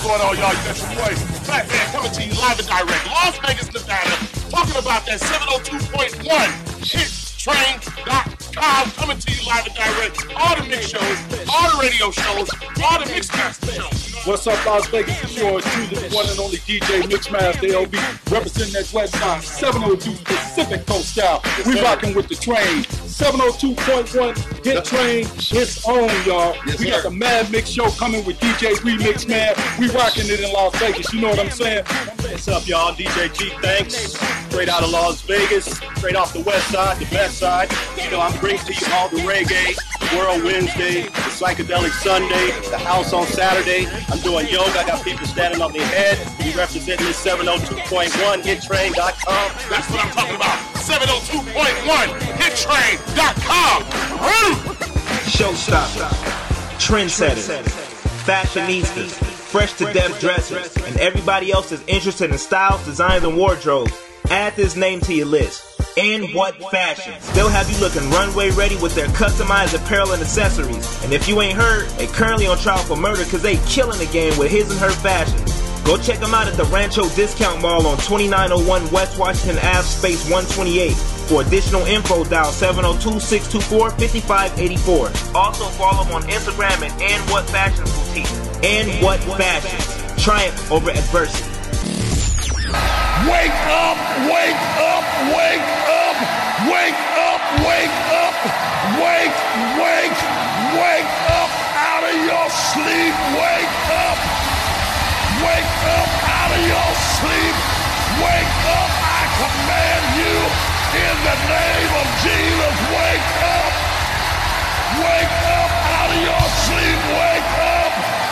going on, y'all? You got your boy Fat Man coming to you live and direct, Las Vegas, Nevada, talking about that 702.1 HitTrain.com, coming to you live and direct. All the mix shows, all the radio shows, all the Mixmaster shows. What's up, Las Vegas? It's yours truly, the one and only DJ Mixmaster LB, representing that West Side 702 Pacific Coast style. We rocking with the train. 702.1 Hit Train, it's on, y'all. We got the Mad Mix Show coming with DJ Remix, man. We rocking it in Las Vegas, you know what I'm saying? What's up, y'all? DJ G, thanks. Straight out of Las Vegas, straight off the west side, the best side. You know, I'm bringing to you all the reggae, World Wednesday, the Psychedelic Sunday, the house on Saturday. I'm doing yoga. I got people standing on their head. We representing this 702.1 HitTrain.com. That's what I'm talking about. 702.1 HitTrain.com. Showstoppers, trendsetters, fashionistas, fresh to death dressers, and everybody else is interested in styles, designs, and wardrobes. Add this name to your list. And What Fashions. They'll have you looking runway ready with their customized apparel and accessories. And if you ain't heard, they currently on trial for murder because they killing the game with his and her fashions. Go check them out at the Rancho Discount Mall on 2901 West Washington Ave, space 128. For additional info, dial 702-624-5584. Also follow them on Instagram at And What Fashions Boutique. And What Fashions. Triumph over adversity. Wake up, wake up, wake up, wake up, wake up, wake up out of your sleep, wake up out of your sleep, wake up, I command you in the name of Jesus, wake up out of your sleep, wake up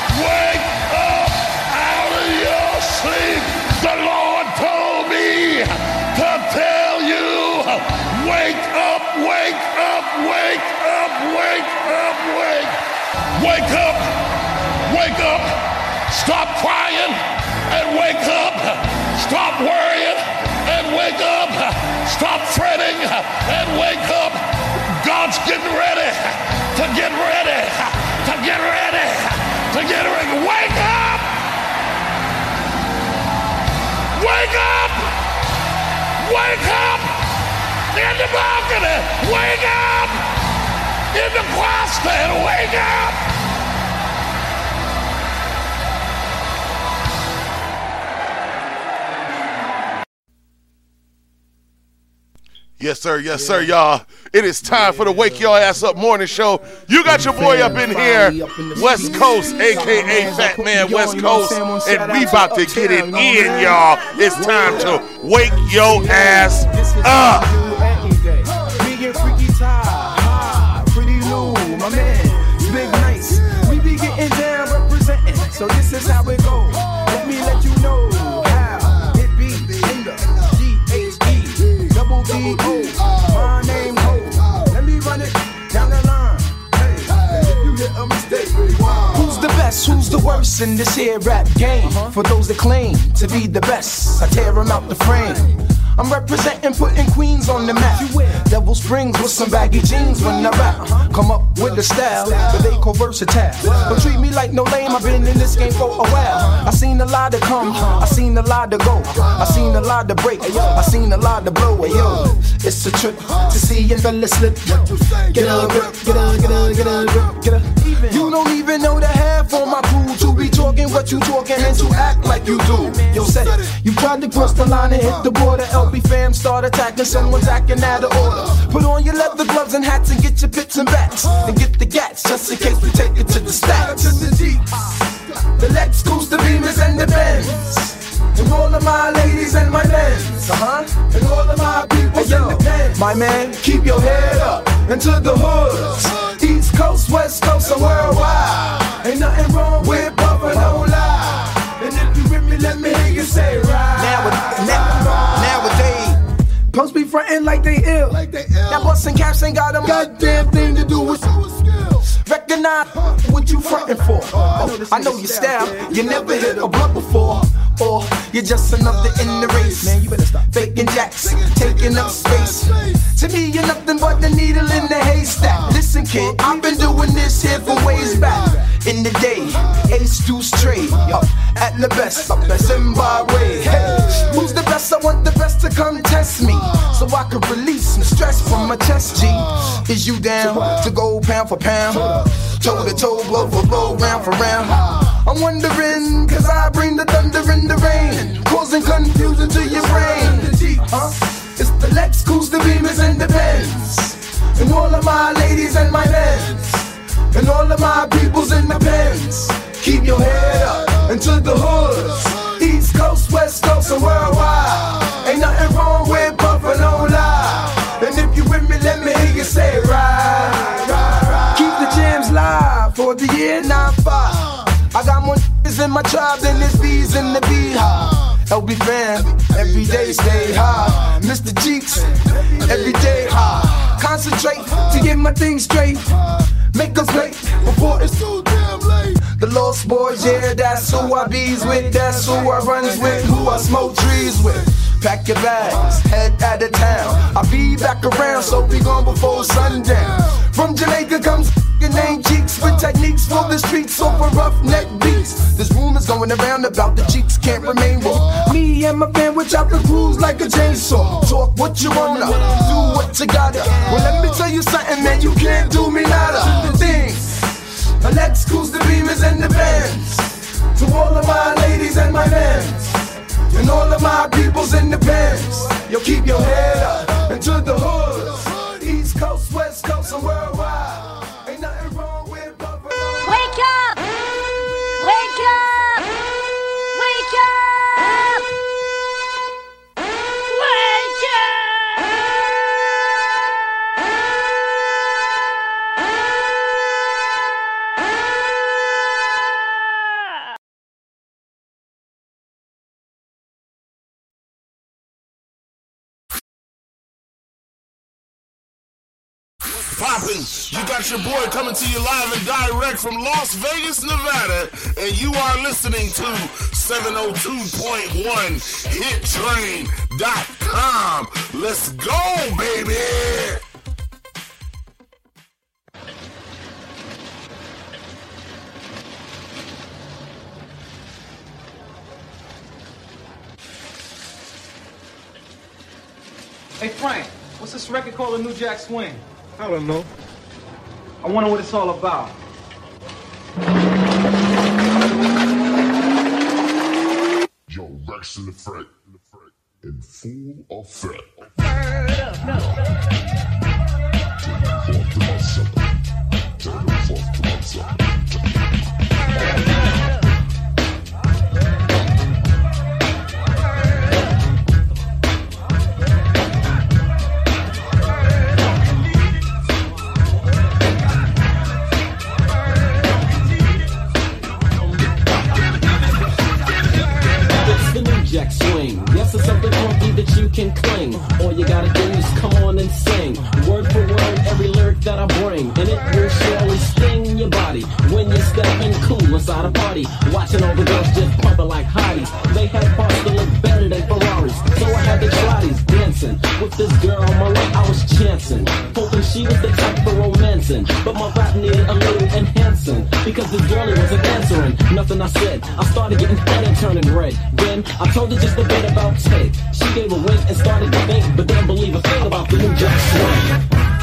out of your sleep. The Lord told me to tell you, wake up, wake up, wake up, wake up, wake up, wake up, stop crying and wake up, stop worrying and wake up, stop fretting and wake up. God's getting ready to get ready, to get ready, to get ready. Wake up! Wake up! Wake up! In the balcony! Wake up! In the choir stand! Wake up! Yes, sir, y'all. It is time for the Wake Your Ass Up morning show. You got your boy up in here, West Coast, a.k.a. Fat Man West Coast, and we about to get it in, y'all. It's time to wake your ass up. Me and Freaky Ty, Pretty Lou, my man, Big Nice. We be getting down, representing, so this is how it goes. Let me let you know how it be in the G-H-E-double-D-O. My name Ho. Let me run it down the line. Hey, if you hit a mistake, who's the best? Who's the worst in this here rap game? For those that claim to be the best, I tear them out the frame. I'm representing, putting Queens on the map. Devil Springs with some baggy jeans when I rap. Come up with a style, but they call versatile. But treat me like no lame, I've been in this game for a while. I seen a lot to come, I seen a lot to go. I seen a lot to break, I seen a lot to blow. Yo, it's a trip to see you fellas slip. Get up, get up, get up, get up, get up. You don't even know the half on my crew to be talking what you talking and to act like you do. Yo, say, you tried to cross the line and hit the border. LB fam start attacking, someone's acting out of order. Put on your leather gloves and hats and get your pits and bats. And get the gats just in case we take it to the stacks. The Lex, Coast, the Beamers and the Benz. And all of my ladies and my men. And all of my people in the pen. My man, keep your head up into the hoods. East Coast, West Coast, and worldwide. Ain't nothing wrong with Bubba, no lie. And if you with me, let me hear you say right. Nowadays, punks be frontin' like they ill. That bustin' caps ain't got a goddamn thing to do with skills. Recognize what you frontin' for. I know your style, you never hit a blunt before. Or you're just another in the race. Man, you better stop faking jacks, taking up space. To me, you're nothing but the needle in the haystack. Listen, kid, I've been doing this here for ways back. In the day, ace deuce trade, up at the best, up at Zimbabwe. Hey, who's the best? I want the best to come test me, so I can release some stress from my chest. G, is you down to go pound for pound, toe to toe, blow for blow, round for round? I'm wondering, cause I bring the thunder and the rain, causing confusion to your brain. It's the Lex, Coos, the Beamers, and the Benz, and all of my ladies and my men, and all of my peoples in the pens. Keep your head up into the hoods, East Coast, West Coast, and worldwide. Ain't nothing wrong with buffing no lie. And if you with me, let me hear you say right, right, right. Keep the jams live for the year 95. I got more niggas in my tribe than there's bees in the beehive. LB fam, every day stay high. Mr. Cheeks, every day high. Concentrate to get my things straight. Make us late before it's too damn late. The Lost Boys, yeah, that's who I bees with. That's who I runs with, who I smoke trees with. Pack your bags, head out of town. I'll be back around, so be gone before sundown. From Jamaica comes name Cheeks with techniques for the streets over roughneck beats. There's rumors going around about the Cheeks can't remain with me and my band, which I can cruise like a chainsaw. Talk what you wanna, do what you gotta. Well, let me tell you something, man, you can't do me nada. The things, the Lex, Coos, the Beamers, and the Benz. To all of my ladies and my men, and all of my peoples in the pens. Yo, keep your head up into the hoods, East Coast, West Coast, and worldwide. Ain't nothing wrong with Buffalo. Wake up! Wake up! Wake up! Wake Poppin', you got your boy coming to you live and direct from Las Vegas, Nevada, and you are listening to 702.1 HitTrain.com. Let's go, baby! Hey Frank, what's this record called, The New Jack Swing? I don't know. I wonder what it's all about. Yo, Rex in the front, in full effect. Jack swing. Yes, it's something funky that you can cling. All you gotta do is come on and sing. Word for word, every lyric that I bring. And it will surely sting your body when you're stepping cool inside a party. Watching all the girls just pumping like hotties. They had parts that look better than Ferraris. So I had the trotties dancing. With this girl on my right, I was chancing. Hoping she was the type for romancing. But my rap needed a little enhancing. Because this girlie wasn't answering nothing I said. I started getting fed and turning red. Then I told her just a bit about tape. She gave a wink and started to think, but didn't believe a thing about the New Jack Swing.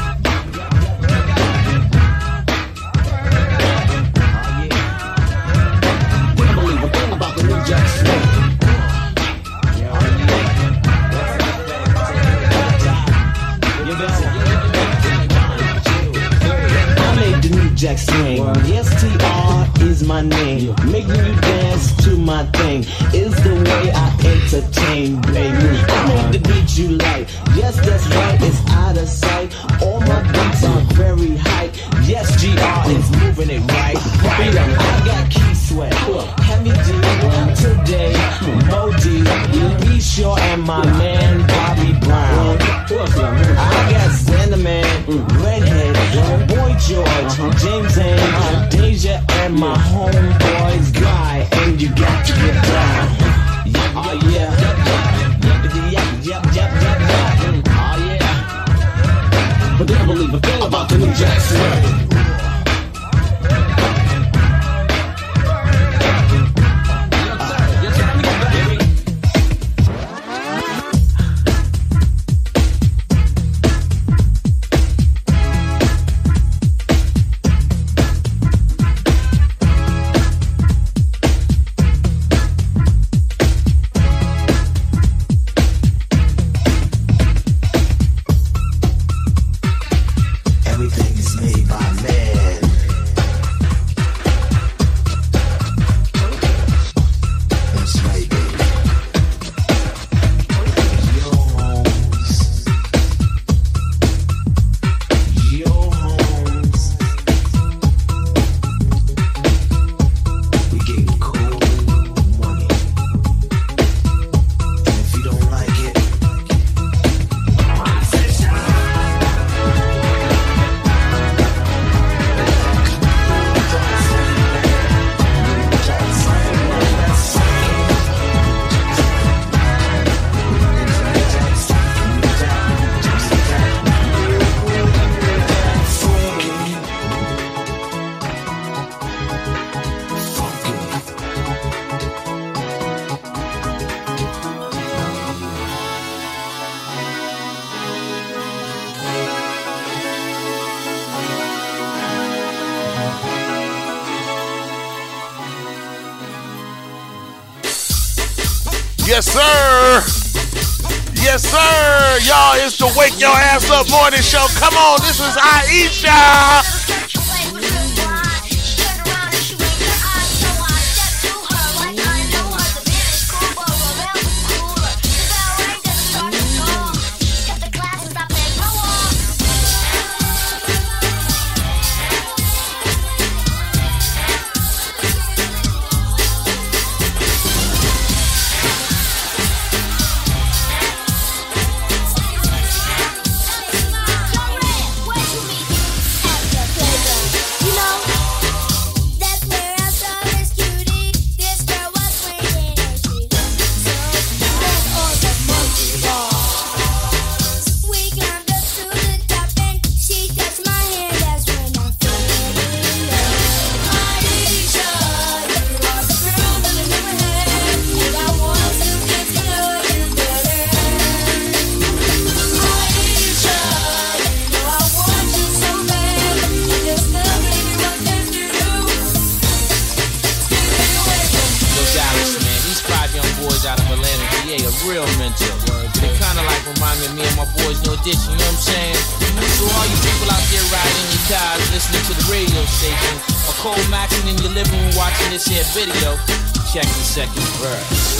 Didn't believe a thing about the New Jack Swing. I made the New Jack Swing. The STR is my name. Making you dance to my thing is the way I entertain, baby. I made the beat you like. Yes, that's right, it's out of sight. All my beats are very hype. Yes, GR is moving it right. I got Key Sweat, Heavy D, today, Modi, Be Sure, and my man Bobby Brown. I got Xanderman, Redhead, Boy George, James and Deja, and my homeboys Guy. And you got to get down. Jack Swing. Yes, sir. Yes, sir. Y'all, it's the Wake Your Ass Up morning show. Come on, this is Aisha. Video, check the second verse.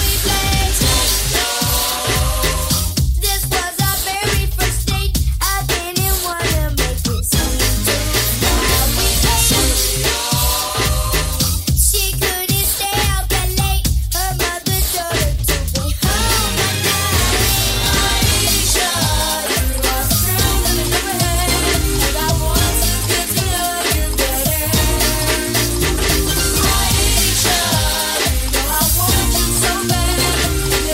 This was our very first date. I didn't wanna make it sweet. She couldn't stay out that late. Her mother told her to be home at night. Aisha, you are the girl that I never had, and I want to get to know you better. Aisha, you know I want you so bad.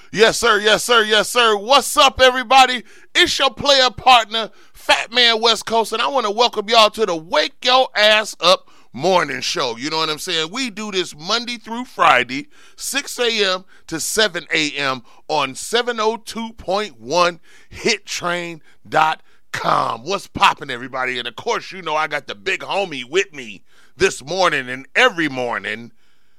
Yes, sir. Yes, sir. Yes, sir. What's up, everybody? It's your player partner, Fat Man West Coast, and I want to welcome y'all to the Wake Your Ass Up morning show. You know what I'm saying? We do this Monday through Friday, 6 a.m. to 7 a.m. on 702.1 hittrain.com. What's poppin', everybody? And, of course, you know I got the big homie with me this morning and every morning,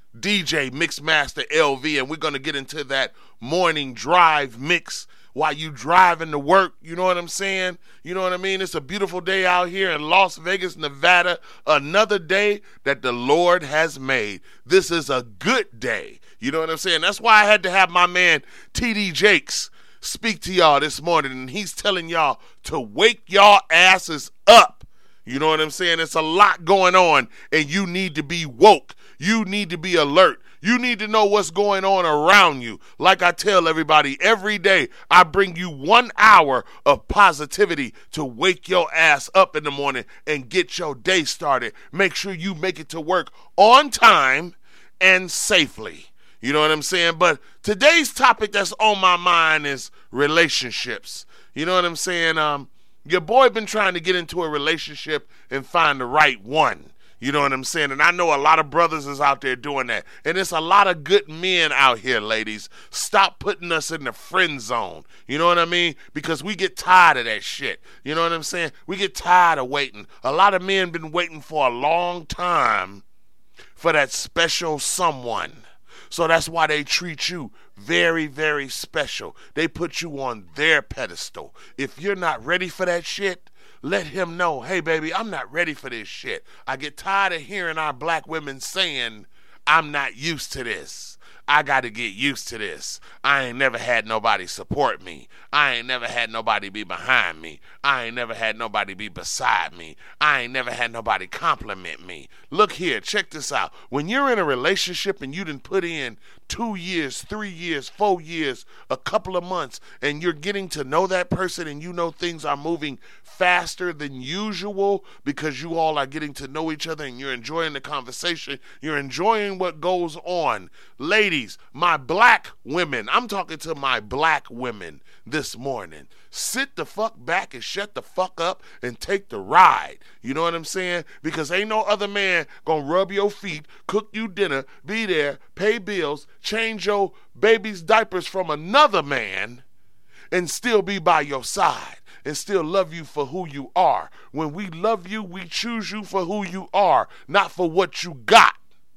DJ Mixmaster LV, and we're going to get into that morning drive mix while you driving to work. You know what I'm saying? You know what I mean? It's a beautiful day out here in Las Vegas, Nevada. Another day that the Lord has made. This is a good day. You know what I'm saying? That's why I had to have my man TD Jakes speak to y'all this morning, and he's telling y'all to wake y'all asses up. You know what I'm saying? It's a lot going on, and you need to be woke. You need to be alert. You need to know what's going on around you. Like I tell everybody, every day I bring you 1 hour of positivity to wake your ass up in the morning and get your day started. Make sure you make it to work on time and safely. You know what I'm saying? But today's topic that's on my mind is relationships. You know what I'm saying? Your boy been trying to get into a relationship and find the right one. You know what I'm saying? And I know a lot of brothers is out there doing that. And it's a lot of good men out here, ladies. Stop putting us in the friend zone. You know what I mean? Because we get tired of that shit. You know what I'm saying? We get tired of waiting. A lot of men been waiting for a long time for that special someone. So that's why they treat you very, very special. They put you on their pedestal. If you're not ready for that shit, let him know, hey, baby, I'm not ready for this shit. I get tired of hearing our black women saying, I'm not used to this. I got to get used to this. I ain't never had nobody support me. I ain't never had nobody be behind me. I ain't never had nobody be beside me. I ain't never had nobody compliment me. Look here, check this out. When you're in a relationship and you done put in 2 years, 3 years, 4 years, a couple of months, and you're getting to know that person and you know things are moving faster than usual because you all are getting to know each other and you're enjoying the conversation, you're enjoying what goes on. Ladies, my black women, I'm talking to my black women this morning. Sit the fuck back and shut the fuck up and take the ride. You know what I'm saying? Because ain't no other man gonna rub your feet, cook you dinner, be there, pay bills, change your baby's diapers from another man, and still be by your side and still love you for who you are. When we love you, we choose you for who you are, not for what you got.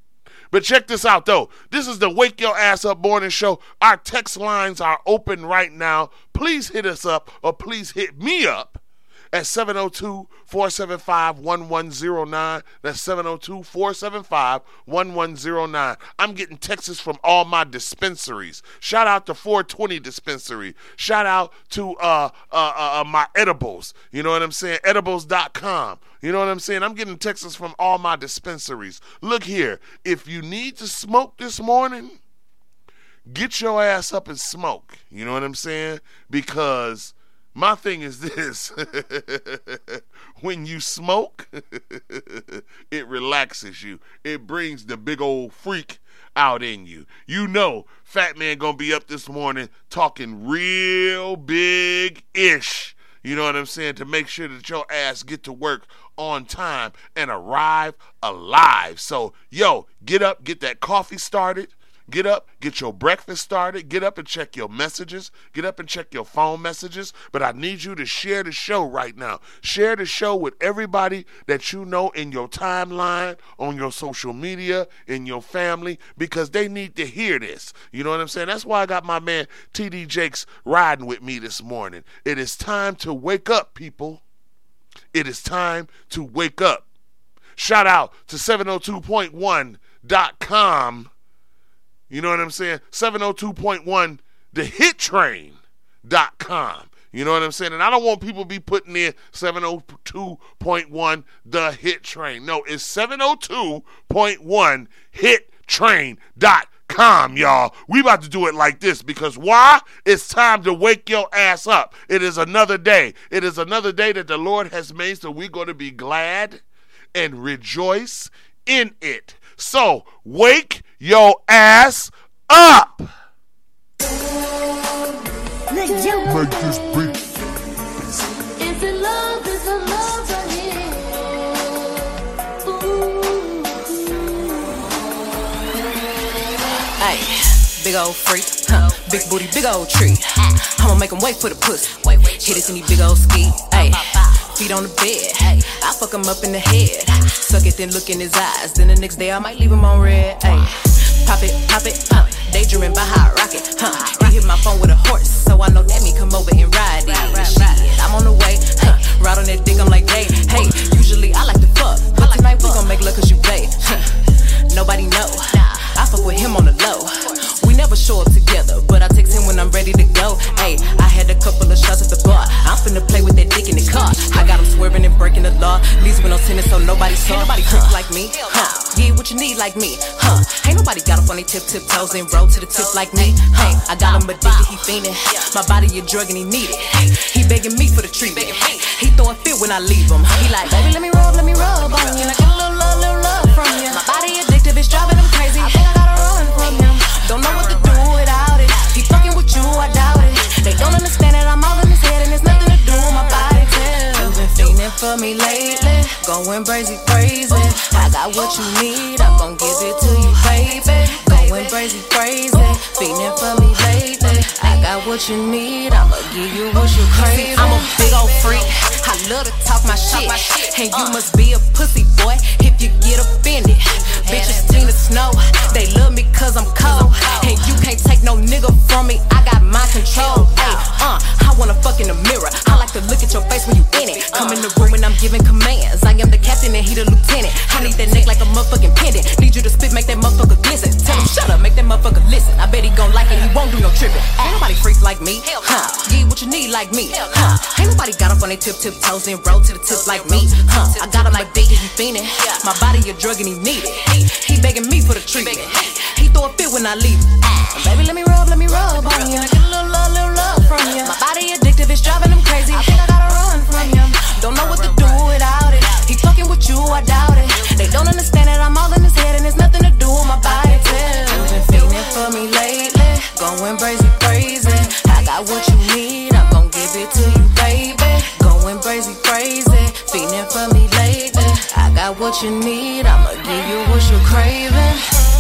But check this out, though. This is the Wake Your Ass Up morning show. Our text lines are open right now. Please hit us up, or please hit me up at 702-475-1109. That's 702-475-1109. I'm getting texts from all my dispensaries. Shout out to 420 Dispensary. Shout out to my edibles. You know what I'm saying? Edibles.com. You know what I'm saying? I'm getting texts from all my dispensaries. Look here. If you need to smoke this morning, get your ass up and smoke. You know what I'm saying? Because my thing is this. When you smoke, it relaxes you. It brings the big old freak out in you. You know, Fat Man gonna be up this morning talking real big-ish. You know what I'm saying? To make sure that your ass get to work on time and arrive alive. So, yo, get up, get that coffee started. Get up, get your breakfast started. Get up and check your messages. Get up and check your phone messages. But I need you to share the show right now. Share the show with everybody that you know in your timeline, on your social media, in your family, because they need to hear this. You know what I'm saying? That's why I got my man TD Jakes riding with me this morning. It is time to wake up, people. It is time to wake up. Shout out to 702.1.com. You know what I'm saying? 702.1 thehittrain.com. You know what I'm saying? And I don't want people to be putting in 702.1 The Hit Train. No, it's 702.1 hittrain.com, y'all. We about to do it like this because why? It's time to wake your ass up. It is another day. It is another day that the Lord has made, so we're going to be glad and rejoice in it. So, wake your ass up. Big Joe. Make this beat. Is it love? Is it love right here? Ay, big old freak, big booty, big old tree. I'ma make him wait for the pussy. Hit it in these big old ski. Ay, feet on the bed. I fuck him up in the head. Suck it, then look in his eyes. Then the next day I might leave him on red. Ay, pop it, daydreaming by how I rock it. He hit my phone with a horse, so I know that me come over and ride it. Shit, I'm on the way. Ride on that dick, I'm like, hey. Usually I like to fuck, but tonight we gon' make love 'cause you babe. Nobody know. I fuck with him on the low. We never show up together, but I text him when I'm ready to go. Ayy, I had a couple of shots at the bar. I'm finna play with that dick in the car. I got him swerving and breaking the law. Leaves with no tennis, so nobody saw. Ain't nobody freak like me, Yeah, what you need like me, Ain't nobody got up on their tiptoes and roll to the tip like me. Hey, I got him addicted, he fiending. My body a drug and he need it. He begging me for the treatment. He throwing fit when I leave him. He like, baby, let me rub on you. Like a little love from you. My body addictive, it's driving him crazy. I think I gotta run from him. Don't know what to do without it. He fucking with you, I doubt it. They don't understand it, I'm all in his head and there's nothing to do with my body. You've been fiending for me lately, going crazy. I got what you need, I'm gon' give it to you, baby. Going crazy, fiending for me lately. I got what you need, I'ma give you what you crave. I'm a big old freak, I love to talk my shit. And you must be a pussy boy if you get offended. Bitches Tina Snow, they love me 'cause I'm cold. And you can't take no nigga from me, I got my control. Ay, I wanna fuck in the mirror, I like to look at your face when you in it. Come in the room and I'm giving commands, I am the captain and he the lieutenant. I need that neck like a motherfucking pendant. Need you to spit, make that motherfucker glisten. Tell him shut up, make that motherfucker listen. I bet he gon' like it, he won't do no tripping. Ain't nobody freak like me, Get what you need like me, Ain't nobody got up on their tiptoes and roll to the tip like me, I got him like big, he fiending. My body a drug and he need it. He begging me for the treatment. He throw a fit when I leave. Baby, let me rub on you. Like a little love from you. My body addictive, it's driving him crazy. I think I gotta run from him. Don't know what to do without it. He fucking with you, I doubt it. They don't understand it, I'm all in his head and there's nothing to do with my body. You've been feeling for me lately, going crazy. I got what you need, I'm gon' give it to you, baby. Going crazy, feeling for me lately. I got what you need, I'ma give you what you're craving.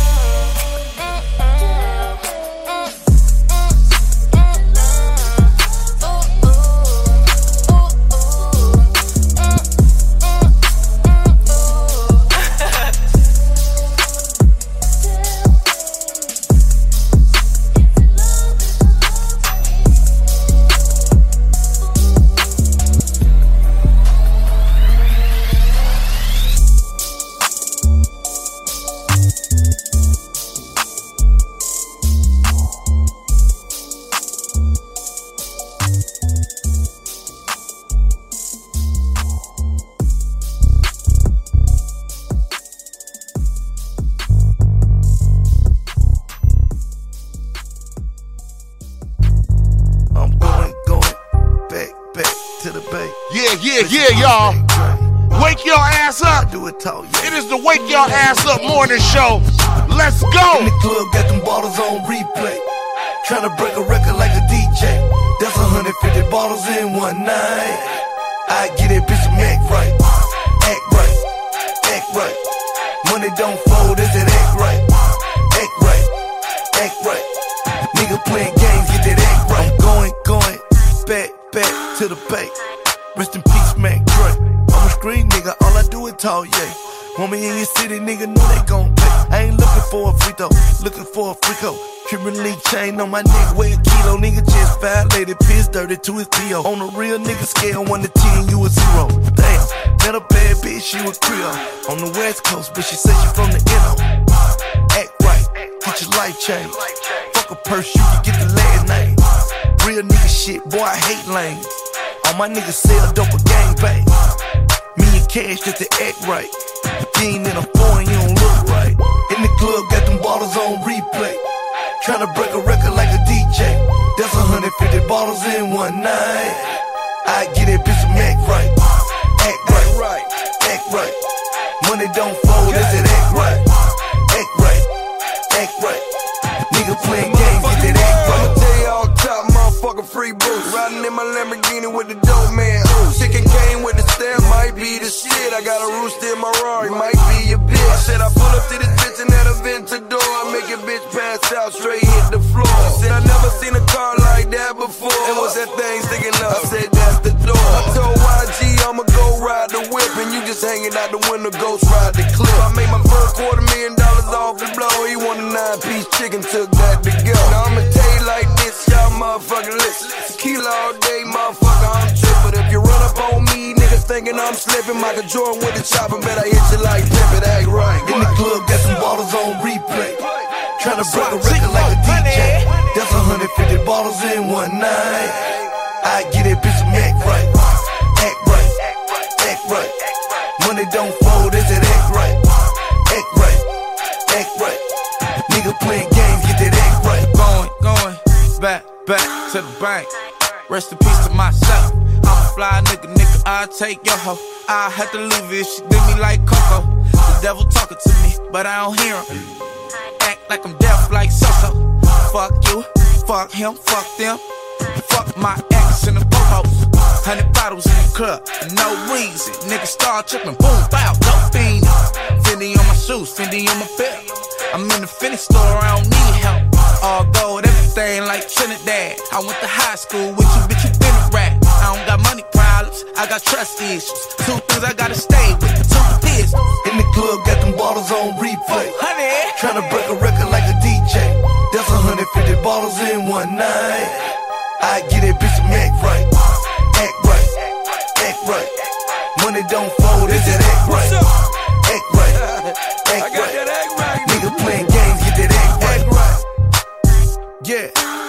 Yeah, y'all. Wake your ass up. It is the Wake Your Ass Up morning show. Let's go. In the club, got them bottles on replay. Tryna break a record like a DJ. That's 150 bottles in one night. I get that bitch some act right. Act right. Money don't fold, is it act right? Act right. Nigga playing games, get that act right. I'm going back to the bay. Rest in peace, Mac Dre. I'm a street nigga, all I do is talk, yeah. Want me in your city, nigga, know they gon' pay. I ain't looking for a free throw, looking for a free hoe. Cuban link chain on my neck, weigh a kilo. Nigga just violated, piss dirty to his P.O. On a real nigga scale, 1 to 10, you a 0. Damn, met a bad bitch, she was Creole. On the West Coast, but she said she from the N.O. Act right, get your life changed. Fuck a purse, you can get the last name. Real nigga shit, boy, I hate lanes. All my niggas sell dope or gangbang. Me and Cash just to act right. You ain't in a foreign, you don't look right. In the club, got them bottles on replay. Tryna break a record like a DJ. That's 150 bottles in one night. I get that bitch some act right. Act right. Money don't fold, is it act right? Act right. Nigga playing games, get that act right. I'ma tell you all top, motherfucker free. free boost. Riding in my Lamborghini with the dope man. Chicken cane with the stamp might be the shit. I got a rooster in my Rari, might be your bitch. I said I pull up to this bitch and at a Ventador. I make a bitch pass out, straight hit the floor. I said I never seen a car like that before. And what's that thing sticking up? I said that's the door. I told YG I'ma go ride the whip, and you just hanging out the window, ghost ride the clip. I made my first $250,000 off the blow. He want a 9-piece chicken, took that to go. Now I'ma tell you like this, y'all motherfucking listen. Tequila all day, motherfucker, I'm trippin'. But if you run up on me, niggas thinking I'm slipping. Michael Jordan with the chopper, bet I hit you like Pippin, act right. In the club, got some bottles on replay. Tryna break a record like a DJ. That's 150 bottles in one night. I get that bitch some act right. Act right, act right. Money don't fold, is it act right? Act right, act right. Nigga playing games, get that act right. Going, back to the bank. Rest in peace to myself. I'm a fly nigga, I'll take your hoe. I had to leave it, she did me like Coco. The devil talking to me, but I don't hear him. Act like I'm deaf like So-So. Fuck you, fuck him, fuck them. Fuck my ex and the po-pos. 100 bottles in the club, for no reason. Nigga start tripping, boom, bow, no fiend. Fendi on my shoes, Fendi on my belt. I'm in the Fendi store, I don't need help. All gold, everything like Trinidad. I went to high school with you, bitch, you been a rat. I don't got money problems, I got trust issues. 2 things I gotta stay with, 2 pistols. In the club, got them bottles on replay. Honey, tryna break a record like a DJ. That's 150 bottles in one night. I get that bitch some act right. Act right, act right. Money don't fold, is it act right? Act right, act right. Nigga playing games, get that act right. Yeah,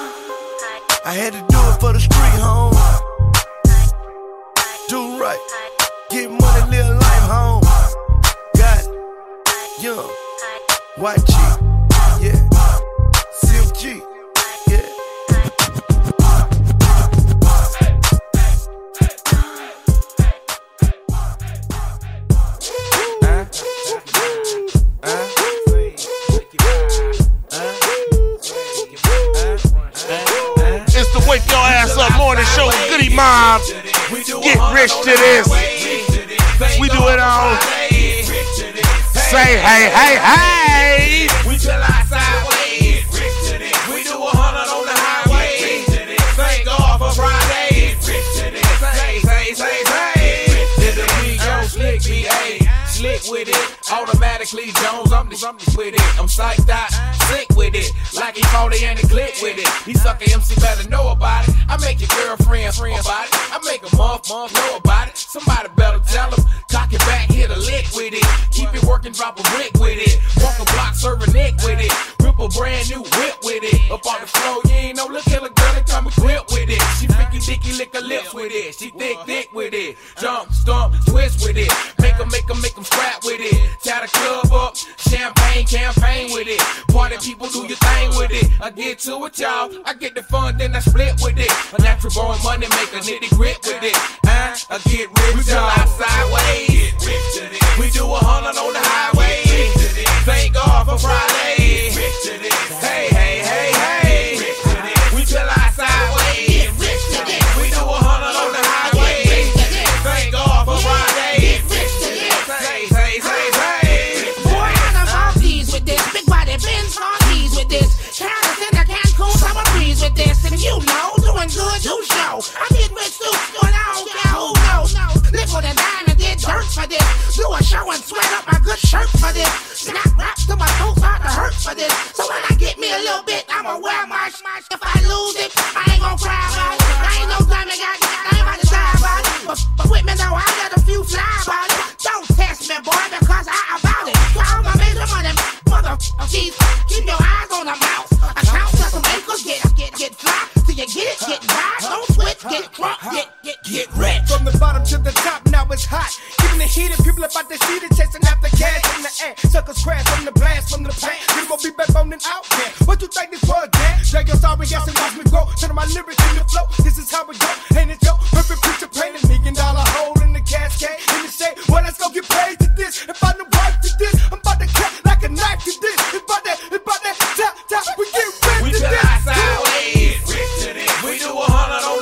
I had to do it for the street, home. Do right, get money, live life, home. Got young, white chick, yeah. Silk G, yeah. It's the Wake Your Ass Up morning show. Goody Mob. Get rich to this. We do it all. Say hey, hey, hey. We chill out sideways. We do 100 on the highway. Thank God for Friday. Say. Did the week go slick, B.A. Slick with it. Automatically Jones, I'm with it. I'm psyched out, sick with it. Like he 40 and a click with it. He sucker MC better know about it. I make your girlfriend about it. I make a month know about it. Somebody better tell him. Cock it back, hit a lick with it. Keep it working, drop a brick with it. Walk a block, serve a nick with it. Rip a brand new whip with it. Up on the floor, you ain't no look killer girl that come equipped with it. She picky dicky, lick her lips with it. She thick with it. Jump, stomp, twist with it. Make 'em scrap with it. Tie the club up, champagne campaign with it. Party people do your thing with it. I get to it, y'all. I get the fun, then I split with it. A natural born money make a nitty grit with it. I get rich, y'all. Sideways. We do 100 on the highway. Thank God for Friday. Hey. We chill out sideways. We do 100 on the highway. Thank God for Friday. Say. Boy, I'm Maltese with this. Big body Benz Maltese with this. Carrots in the Cancun summer breeze with this. And you know, doing good, you show. I get rich too, and I don't care who knows. Liquid and diamond, get dirt for this. Do a show and sweat up my good shirt for this. Snap rap till my toes start to hurt for this. So when I get me a little bit, I'ma wear my smash. If I lose it, I ain't gon' cry about it. I ain't no diamond, I ain't about to die about it. But with me now, I got a few fly about it. Don't test me, boy, because I about it. To all my major money, motherfuckers, keep your eyes on the mouse. Account to some acres, get fly. Till you get it, get by. Don't switch, get crunk, get rich. From the bottom to the top, now it's hot. Giving the heat and people about to see it, chasing after cash in the air. Suckers crash from the blast, from the plant. You gon' be backbone and out there. What you think this was, Dan? Drag your sorry ass and watch me grow. Turn my lyrics in the flow. This is how we go. Ain't it yo? Perfect picture paint, $1 million hole in the cascade. In the shade, well, let's go get paid to this. If I know right to this, I'm about to cut like a knife to this. It's about that, top, we get rich to this. We chill out sideways. We do 100 on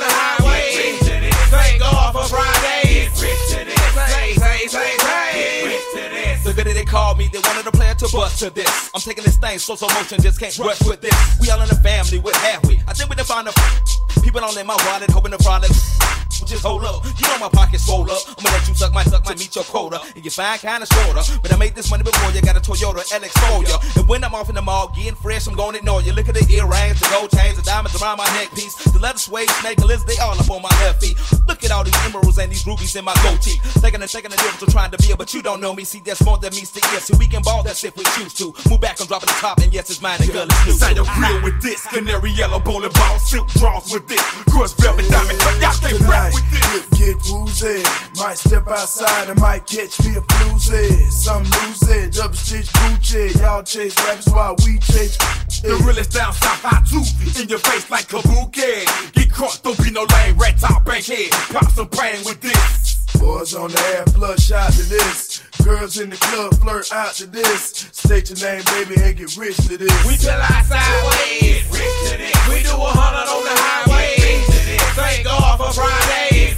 bust to this. I'm taking this thing slow motion, just can't rush with this. We all in the family, what have we? I think we done found the people don't let my wallet, hoping the product. Just hold up, you know my pocket's swole up. I'ma let you suck to meet your quota. And you find kinda shorter, but I made this money before you got a Toyota LX for ya. And when I'm off in the mall, getting fresh, I'm gonna ignore you. Look at the earrings, the gold chains, the diamonds around my neck piece, the leather suede snake lizards, they all up on my left feet. Look at all these emeralds and these rubies in my goatee. Taking the difference to trying to be a, but you don't know me. See, that's more than meets the ear. See, we can ball, that's if we choose to. Move back, I'm dropping the top, and yes, it's mine, and girl, it's new. Sign your grill with this, canary yellow bowling ball, silk draws with this, crushed velvet diamond, but y'all can't rap with this. Get woozy, might step outside and might catch me a floozy. Some lose it, double stitch Gucci. Y'all chase rappers while we chase. The realest down south, high tooth in your face like kabuki. Get caught, don't be no lame rat top bankhead. Pop some pain with this. Boys on the air, flush out to this. Girls in the club flirt out to this. State your name, baby, and get rich to this. We tell our sideways, rich to this. We do 100 on the highway. Thank God for Fridays.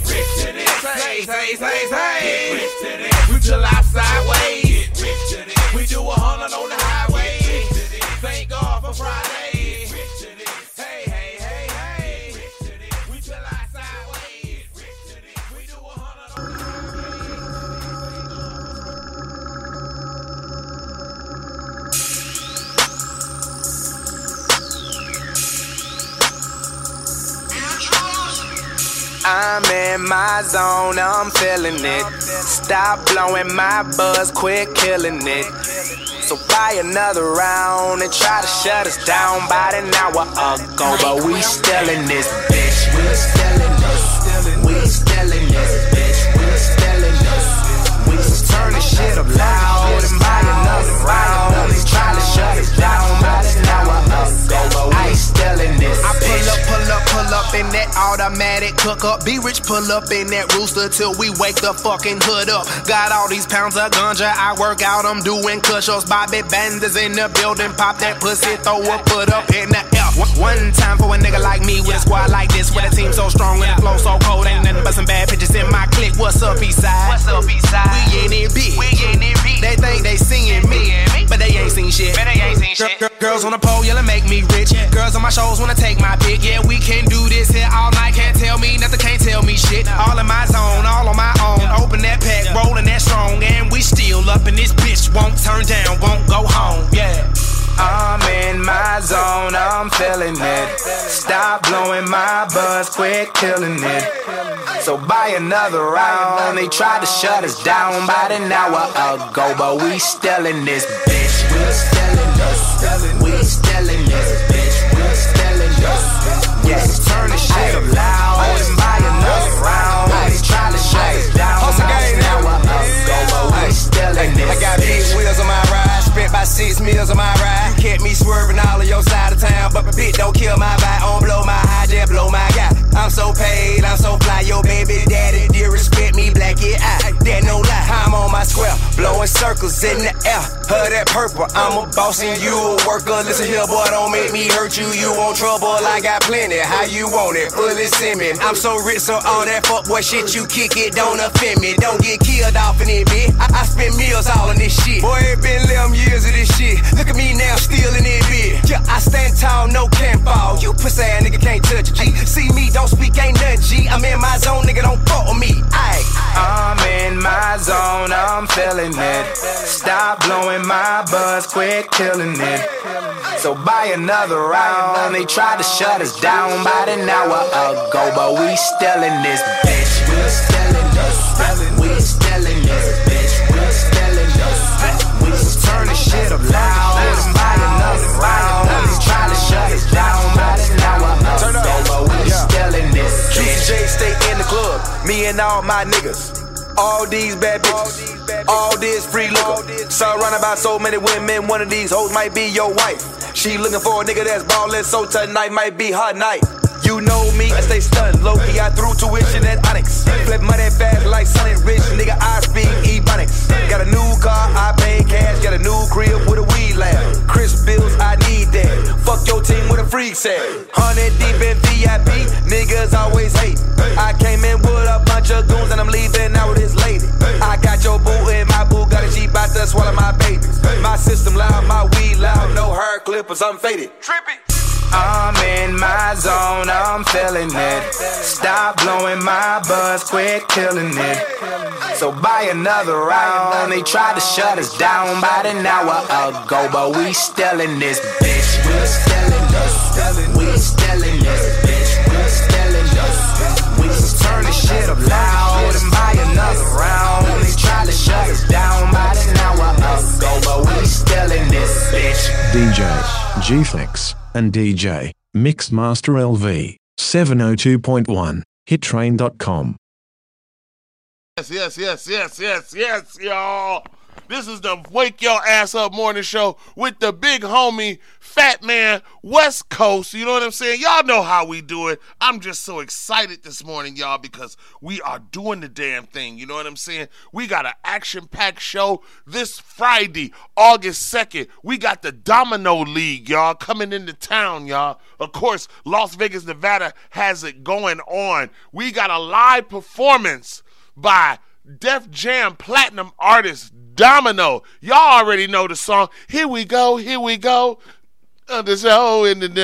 Say. We tell our sideways. We do 100 on the highway. Thank God for Fridays. Hey. We tell our sideways. We do 100 on the I'm in my zone, I'm feeling it. Stop blowing my buzz, quit killing it. So buy another round and try to shut us down about an hour ago. But we still in this bitch. We still in this. We still in this bitch. We still in this. We turn this shit up loud and buy another round and try to shut us down about an hour ago. But we still in this bitch. Pull up in that automatic cook up. Be rich, pull up in that rooster till we wake the fucking hood up. Got all these pounds of ganja, I work out, I'm doing push-ups. Bobby Banders in the building, pop that pussy, throw a foot up in the air. One time for a nigga like me with a squad like this, with a team so strong and the flow so cold. Ain't nothing but some bad bitches in my clique. What's up, Eastside? What's up, Eastside? We in it big. They think they seeing me, but they ain't seen shit. Girls on the pole yelling make me rich. Girls on my shows wanna take my pick. Yeah, we can do this here all night. Can't tell me nothing, can't tell me shit. All in my zone, all on my own. Open that pack, rolling that strong, and we still up in this bitch. Won't turn down, won't go home. Yeah. I'm in my zone, I'm feeling it. Stop blowing my buzz, quit killing it. So buy another round. They tried to shut us down about an hour ago, but we still in this bitch. We still in this. We still in this bitch. We still in this. Yes, turn the shit up loud and buy another round. They tried to shut us down about an hour ago, but we still in this. I got big wheels on my ride, spent about 6 meals on my ride. You kept me swerving all of your side of town, but my bitch don't kill my vibe, don't blow my high, just blow my guy. I'm so paid, I'm so fly, your baby daddy dear respect me, black yeah I, that no lie. I'm on my square, blowing circles in the air, her that purple, I'm a boss and you a worker. Listen here boy, don't make me hurt you, you want trouble, I got plenty, how you want it, bullet send me. I'm so rich, so all that fuckboy shit you kick it, don't offend me, don't get killed off in it, bitch. I spend meals all in this shit, boy it been 11 years of this shit, look at me now still in it, bitch. Yeah, I stand tall, no can't fall, you pussy ass nigga can't touch it, G. See me, don't speak, ain't nothing, G. I'm in my zone, nigga, don't fuck with me, aight. I'm in my zone, I'm feeling it. Stop blowing my buzz, quit killing it. So buy another round. They tried to shut us down about an hour ago, but we still in this bitch. We still in this. We still in this bitch. We still in this. We turn the shit up loud and buy another round. They tried to shut us down about an hour ago, but we still in this bitch. J stay in the club, me and all my niggas. All these bad bitches, all this free liquor. Surrounded by so many women, one of these hoes might be your wife. She looking for a nigga that's ballin', so tonight might be her night. You know me, I stay stunned, low-key, I threw tuition at Onyx. Flip money fast like Sonic Rich, nigga, I speak Ebonics. Got a new car, I pay cash, got a new crib with a weed lab. Crisp bills, I need that. Fuck your team with a freak set. 100 deep in VIP, niggas always hate. I came in with a bunch of goons and I'm leaving out with this lady. I got your boo and my boo got a OG bout to swallow my babies. My system loud, my weed loud, no hair clippers, I'm faded. Trippy. I'm in my zone, I'm feeling it. Stop blowing my buzz, quit killing it. So buy another round. They tried to shut us down about an hour ago, but we still in this bitch. We still in this. We still in this bitch. We still in this. We just turn the shit up loud and buy another round. They tried to shut us down about an hour ago, but we still in this bitch. DJ G-Flex and DJ Mixmaster LV 702.1 hittrain.com. Yes, y'all. This is the Wake Your Ass Up morning show with the big homie, Fat Man, West Coast. You know what I'm saying? Y'all know how we do it. I'm just so excited this morning, y'all, because we are doing the damn thing. You know what I'm saying? We got an action-packed show this Friday, August 2nd. We got the Domino League, y'all, coming into town, y'all. Of course, Las Vegas, Nevada has it going on. We got a live performance by Def Jam Platinum artist Domino. Y'all already know the song. Here we go, here we go. The show in the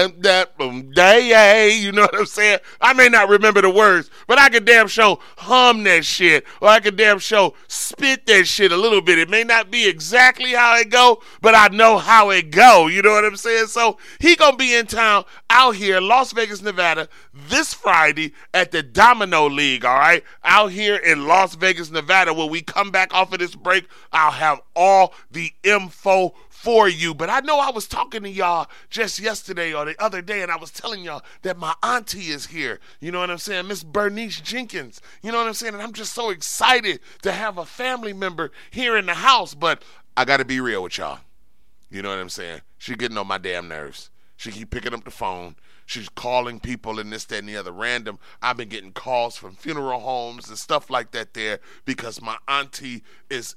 day, you know what I'm saying? I may not remember the words, but I can damn show hum that shit, or I can damn show spit that shit a little bit. It may not be exactly how it go, but I know how it go. You know what I'm saying? So he gonna be in town out here, Las Vegas, Nevada, this Friday at the Domino League. All right, out here in Las Vegas, Nevada. When we come back off of this break, I'll have all the info for you. But I know I was talking to y'all just yesterday or the other day, and I was telling y'all that my auntie is here. You know what I'm saying? Miss Bernice Jenkins. You know what I'm saying? And I'm just so excited to have a family member here in the house. But I got to be real with y'all. You know what I'm saying? She getting on my damn nerves. She keep picking up the phone. She's calling people and this, that, and the other random. I've been getting calls from funeral homes and stuff like that there because my auntie is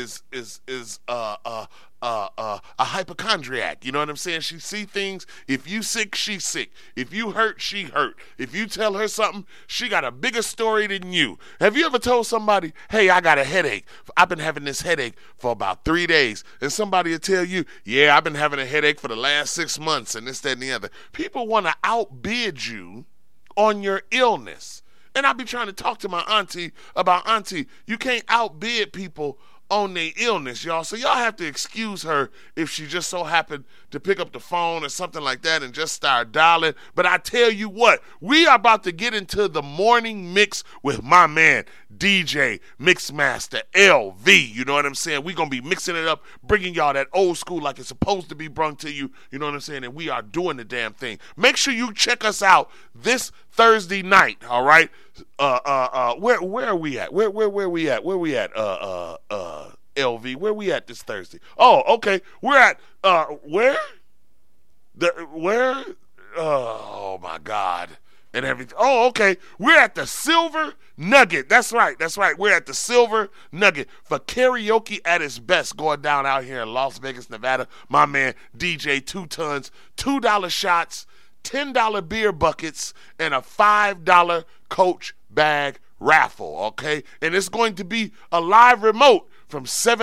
a hypochondriac. You know what I'm saying? She see things. If you sick, she sick. If you hurt, she hurt. If you tell her something, she got a bigger story than you. Have you ever told somebody, hey, I got a headache. I've been having this headache for about 3 days. And somebody will tell you, yeah, I've been having a headache for the last 6 months and this, that, and the other. People want to outbid you on your illness. And I be trying to talk to my auntie about, auntie, you can't outbid people on their illness, y'all. So y'all have to excuse her if she just so happened to pick up the phone or something like that and just start dialing. But I tell you what, we are about to get into the morning mix with my man, DJ Mixmaster LV. You know what I'm saying? We're going to be mixing it up, bringing y'all that old school like it's supposed to be brung to you. You know what I'm saying? And we are doing the damn thing. Make sure you check us out this Thursday night, all right? Where are we at? Where we at? Where we at? LV, where we at this Thursday? Oh, okay. We're at where? Where? Oh my God. And everything. Oh, okay. We're at the Silver Nugget. That's right. We're at the Silver Nugget for karaoke at its best going down out here in Las Vegas, Nevada. My man DJ 2 Tons, $2 shots, $10 beer buckets, and a $5 Coach bag raffle, okay? And it's going to be a live remote from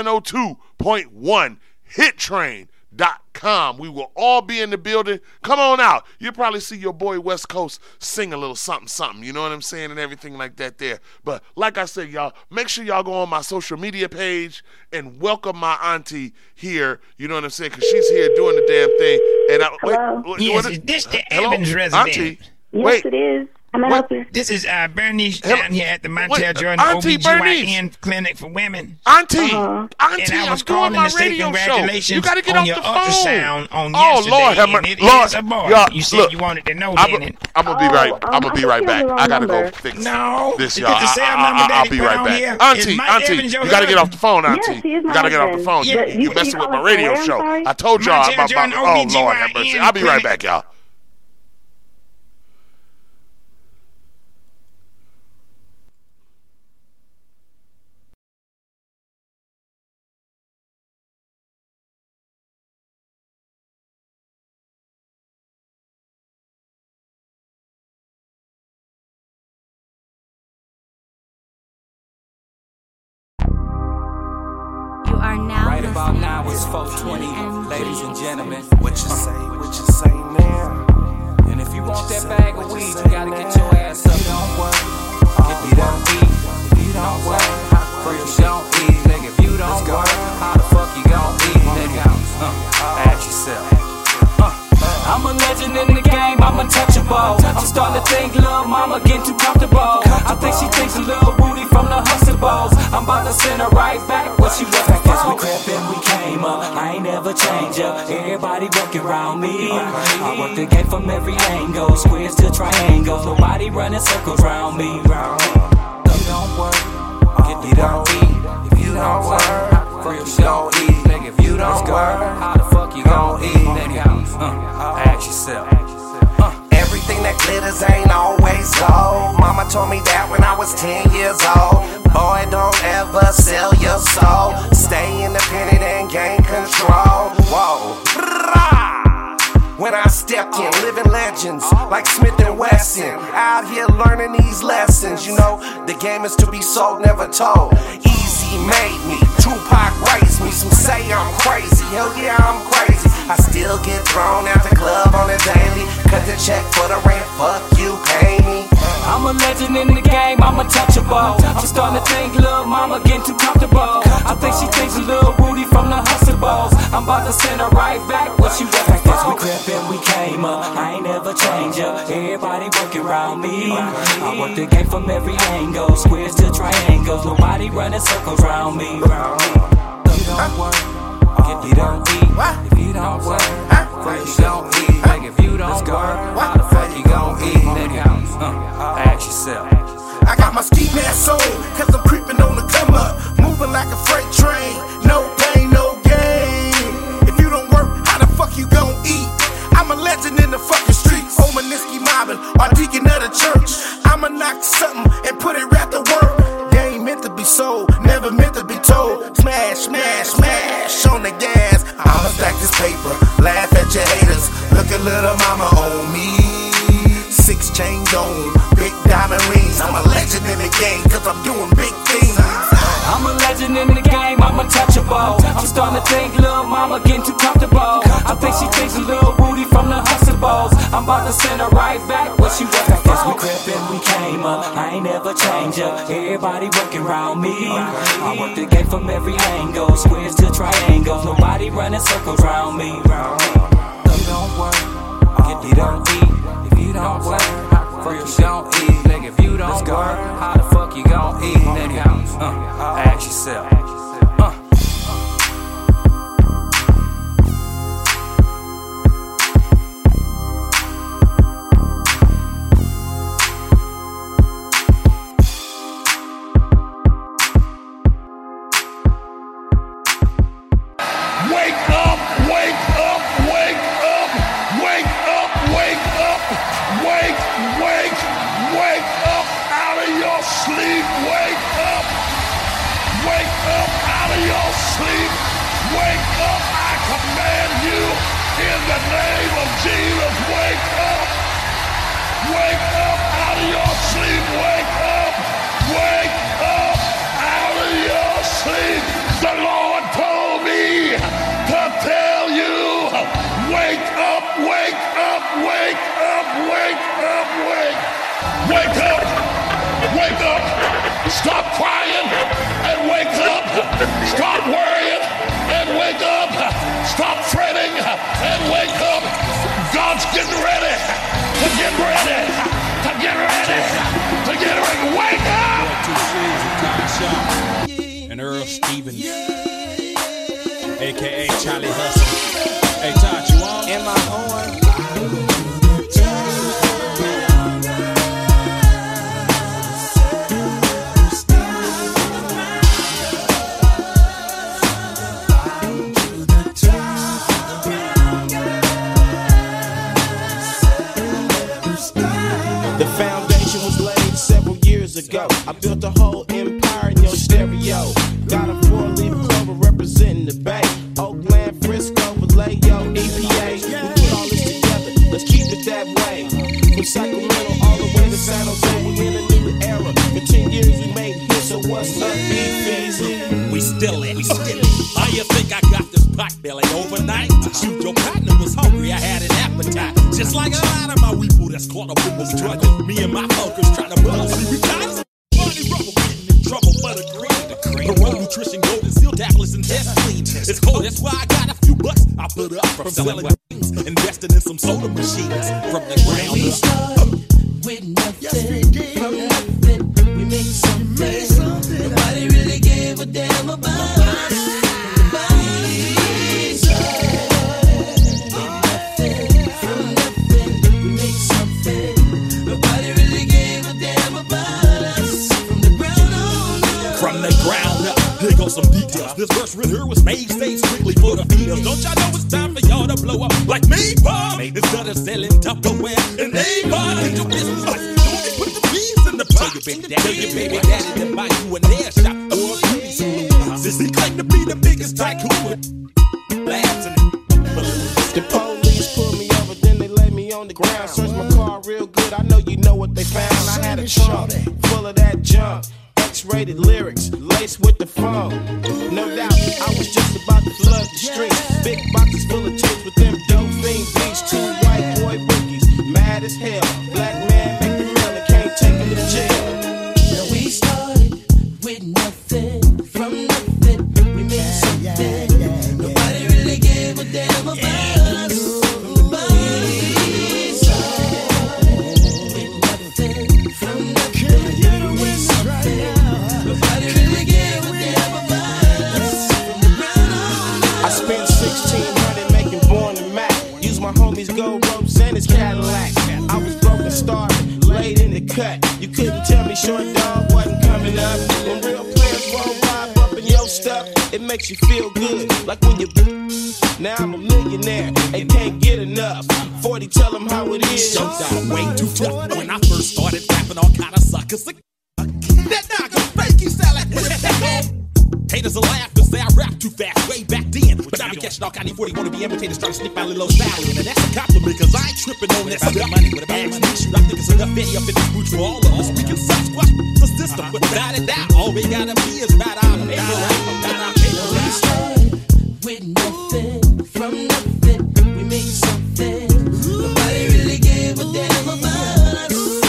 702.1 hittrain.com. We will all be in the building. Come on out. You'll probably see your boy West Coast sing a little something, you know what I'm saying, and everything like that there. But like I said, y'all, make sure y'all go on my social media page and welcome my auntie here, you know what I'm saying, because she's here doing the damn thing. And Hello? Yes, is this the Evans resident? Auntie? Yes, it is. I'm What? This is Bernice down here at the Montel Jordan Auntie OBGYN clinic for women. Auntie, And Auntie, I was I'm doing calling my to say radio show. congratulations You gotta get on off your the phone. ultrasound on Oh, yesterday. Lord, have and it Lord, is a boy. y'all, You said look, you wanted to know, I'm didn't it? gonna be right. I'm gonna be right back. I gotta go fix No, this, it's y'all. the cell number that I'll he be put right on back. here. Auntie, Is Mike Auntie, Evans your you gotta get husband? off the phone, Auntie. Yes, he is You my gotta get off the husband. phone. Yeah, You messing with my radio show. sorry? I told y'all Montel about Jordan oh Lord have mercy. I'll be right clinic. back, y'all. Now it's 420, ladies and gentlemen. What you say now? And if you want that bag of weed, you gotta get your ass up. You don't work, if you don't eat. If you don't work, if you don't eat, nigga. If you don't work, how the fuck you gon' eat, nigga? Ask yourself. I'm a legend in the game, I'm untouchable. I'm starting to think little mama getting too comfortable. I think she thinks a little booty from the hustle balls. I'm about to send her right back what she left before. Guess we crept and we came up, I ain't never change up. Everybody working around me. I work the game from every angle, squares to triangles. Nobody running circles around me. If you don't work, if you don't eat. If you don't work, if you don't eat, nigga. If you don't work, how the fuck you gon' eat, nigga? Ask yourself. Everything that glitters ain't always gold. Mama told me that when I was 10 years old. Boy, don't ever sell your soul. Stay independent and gain control. Whoa. When I stepped in, living legends like Smith and Wesson. Out here learning these lessons. You know, the game is to be sold, never told. Easy made me, Tupac raised me. Some say I'm crazy, hell yeah I'm crazy. I still get thrown out the club on the daily. Cut the check for the rent, fuck you, pay me. I'm a legend in the game, I'm untouchable. I'm starting to think little mama getting too comfortable. I think she thinks a little booty from the hustle balls. I'm about to send her right back what she left before. Guess we crept and we came up, I ain't never change up. Everybody working around me. I work the game from every angle, squares to triangles. Nobody running circles around me. If you don't work, if you don't eat. If you don't work, if you don't eat, nigga. If you don't work, how the fuck you gon' eat, nigga? Ask yourself. I got my ski mask on, cause I'm creeping on the come up. Moving like a freight train, no pain, no gain. If you don't work, how the fuck you gon' eat? I'm a legend in the fucking streets. Old Maniski mobbing, or deacon of the church. I'ma knock something and put it right to work. They ain't meant to be sold, never meant to be told. Smash, smash, smash on the gas. I'ma stack this paper, laugh at your haters. Look at little mama on me. 6 chains on, big diamond rings. I'm a legend in the game, cause I'm doing big things. I'm a legend in the game, I'm untouchable. I'm starting to think little mama getting too comfortable. I think she thinks a little booty from the hustle balls. I'm about to send her right back what she left before. Guess we crept and we came up, I ain't never change up. Everybody working around me. I work the game from every angle, squares to triangles. Nobody running circles around me. If you don't work, if you don't eat. If you don't work, if you don't eat, nigga. If you don't work, how the fuck you gon' eat, nigga? Ask yourself. Wake up, wake up, wake up, wake up, wake up, wake up out of your sleep, wake up out of your sleep, wake up, I command you in the name of Jesus, wake up out of your sleep, wake up out of your sleep. The Lord told me to tell you, wake up, wake up, wake up, wake up, wake up, wake up, stop crying and wake up, stop worrying and wake up, stop fretting and wake up. God's getting ready to get ready, to get ready, to get ready, wake up! And Earl Stevens, a.k.a. Charlie Hustle. Hey, Todd, you on? Am I on? The foundation was laid several years ago. I built a whole empire in your stereo. Got a 4-leaf clover representing the Bay. Oakland, Frisco, Vallejo, EPA. We put all this together, let's keep it that way. From Sacramento all the way to San Jose, we in a new era. For 10 years we made hits, so what's up, beef easy? We still it. How you think I got this pot belly overnight. Shoot, your partner was hungry, I had an appetite. Just like a lot of my weeple that's caught up in the struggle. Me and my focus trying to buzz. We tired as money rubber, getting in trouble for the cream. Parole nutrition, golden seal tablets, and test clean. It's cold, that's why I got a few bucks I put up from selling greens, investing in some soda machines from the ground We up. started with nothing, from nothing, we made something. Nobody really gave a damn about us. We started with nothing, from nothing, we made something. Nobody really gave a damn about us. From the ground on up. From the ground up, here goes some details. This verse right here was made safe strictly for the females. Don't y'all know it's time for y'all to blow up like me, Bob? Instead of selling Tupperware and Avon, in your business like don't put the beans in the pot. Tell your baby daddy to buy you an air shot or a beauty salon. Since he claimed to be the biggest tycoon, laughs and The police pulled me over, then they laid me on the ground. Searched my car real good, I know you know what they found. I had a trunk full of that junk. X-rated lyrics, laced with the funk. No doubt, I was just about to flood the streets. Big boxes full of chicks with them dope fiend beats. 2 white boy bookies, mad as hell. Black man make the mail and can't take him to jail. Now we started with nothing, from nothing, we made something. Nobody really gave a damn about us. From the bottom, we started with nothing, from nothing, we made something. Nobody really gave a damn about us. From the ground on up. I spent 1600 making Born to Mac. Used my homies' gold ropes and his Cadillac. I was broke and starving, laid in the cut. You couldn't tell me short dog wasn't coming up. When real players roll vibe up in your stuff, it makes you feel good. Like when you now I'm a millionaire and can't get enough. 40, tell them how it is. jumped out way too tough. When I first started rapping, all kind of suckers. That nigga fake, you sound like what? Haters will laugh and say I rap too fast way back then. But now I'm catching all kind of 40 wanna be imitators, trying to sneak my little style in. And that's a compliment, cause I ain't tripping on that stuff. Money, what about money? Shoot, I think it's enough video up in this booth for all of us. We can squash the system, but without a doubt, all we gotta be is about our paper. We started with nothing, from nothing, we made something. Nobody really gave a damn about us.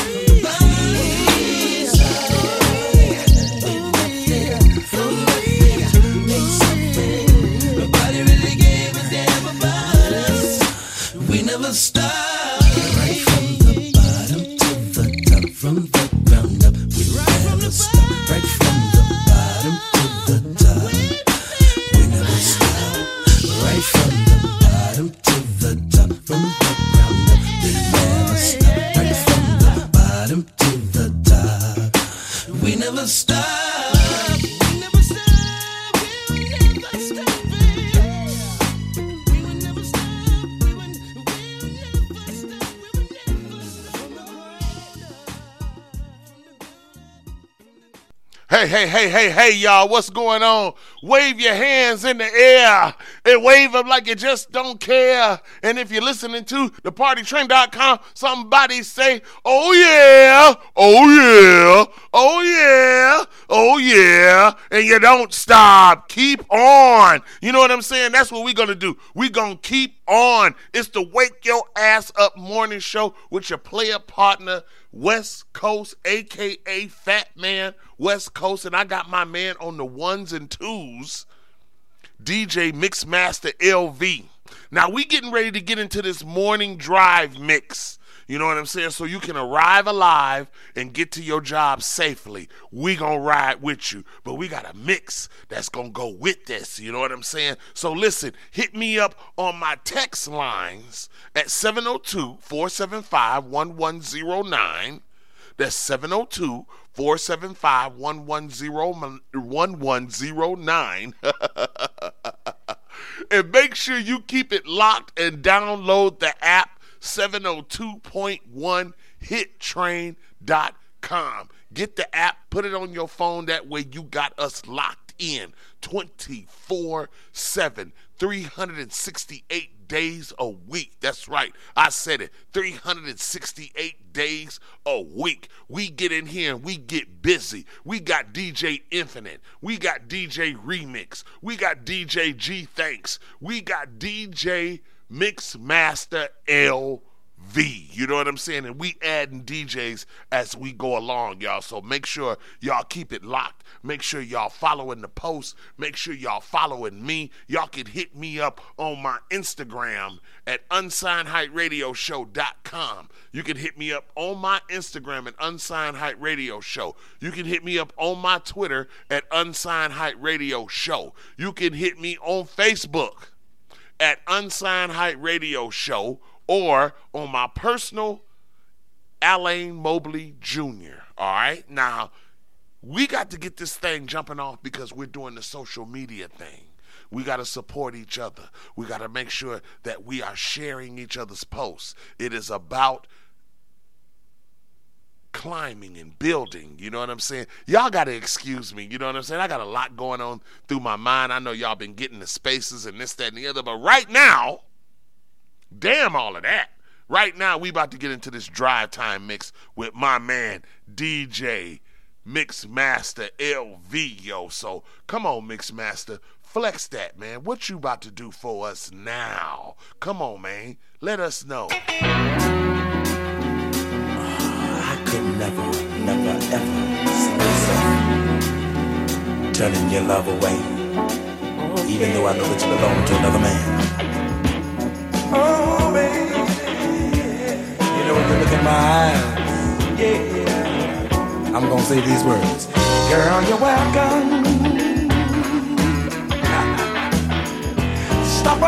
We started with nothing, from nothing, we made something. Nobody really gave a damn about us. We never stopped. Right from the bottom to the top, from the ground up, we never stop. Right from the bottom to the top. Right from the bottom to the top, from the ground up, we never stop. Right from the bottom to the top, we never stop. We never stop. We will never stop. We will never stop. We will never stop. Hey, y'all, what's going on? Wave your hands in the air and wave them like you just don't care. And if you're listening to thepartytrain.com, somebody say, oh yeah, oh yeah, oh yeah, oh yeah. And you don't stop. Keep on. You know what I'm saying? That's what we're going to do. We're going to keep on. It's the Wake Your Ass Up morning show with your player partner, West Coast, a.k.a. Fat Man West Coast. And I got my man on the ones and twos, DJ Mixmaster LV. Now, we getting ready to get into this morning drive mix. You know what I'm saying? So you can arrive alive and get to your job safely. We gonna ride with you. But we got a mix that's gonna go with this. You know what I'm saying? So listen, hit me up on my text lines at 702-475-1109. That's 702-475-1109. And make sure you keep it locked and download the app 702.1hittrain.com. Get the app, put it on your phone. That way you got us locked in 24/7, 368 days a week. That's right. I said it. 368 days a week. We get in here and we get busy. We got DJ Infinite. We got DJ Remix. We got DJ G Thanks. We got DJ Mixmaster LV. You know what I'm saying? And we adding DJs as we go along, y'all. So make sure y'all keep it locked. Make sure y'all following the post. Make sure y'all following me. Y'all can hit me up on my Instagram at unsignedhyperadioshow.com. You can hit me up on my Instagram at Unsigned Hype Radio Show. You can hit me up on my Twitter at Unsigned Hype Radio Show. You can hit me on Facebook at Unsigned Hype Radio Show, or on my personal Alain Mobley Jr. All right? Now, we got to get this thing jumping off because we're doing the social media thing. We got to support each other. We got to make sure that we are sharing each other's posts. It is about climbing and building, you know what I'm saying? Y'all got to excuse me, you know what I'm saying? I got a lot going on through my mind. I know y'all been getting the spaces and this, that, and the other, but right now, damn all of that. Right now, we about to get into this drive time mix with my man, DJ Mixmaster LV, yo. So, come on, Mixmaster. Flex that, man. What you about to do for us now? Come on, man. Let us know. I could never, ever see myself turning your love away, even though I know that you belong to another man. Oh, baby, you know when you look in my eyes, yeah, I'm gonna say these words. Girl, you're welcome. Stop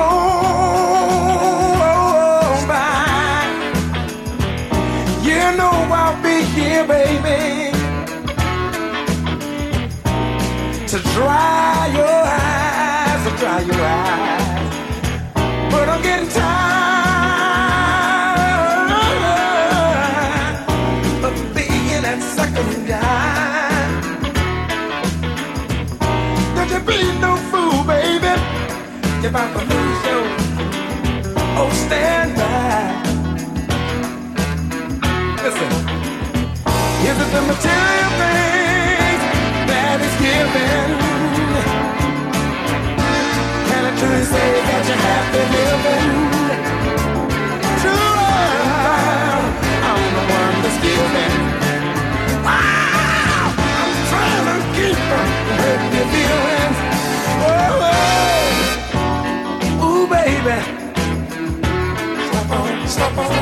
on by. You know I'll be here, baby, to dry your eyes, but I'm getting tired of being that second guy. Don't you be no fool, baby, if I'm gonna lose you. Oh, stand back. Listen, is it the material things that is given? Can I truly say that you have been living? True love, I'm the one that's giving. Wow, I'm trying to keep from hurting your feelings. Oh, ooh, baby, stop on,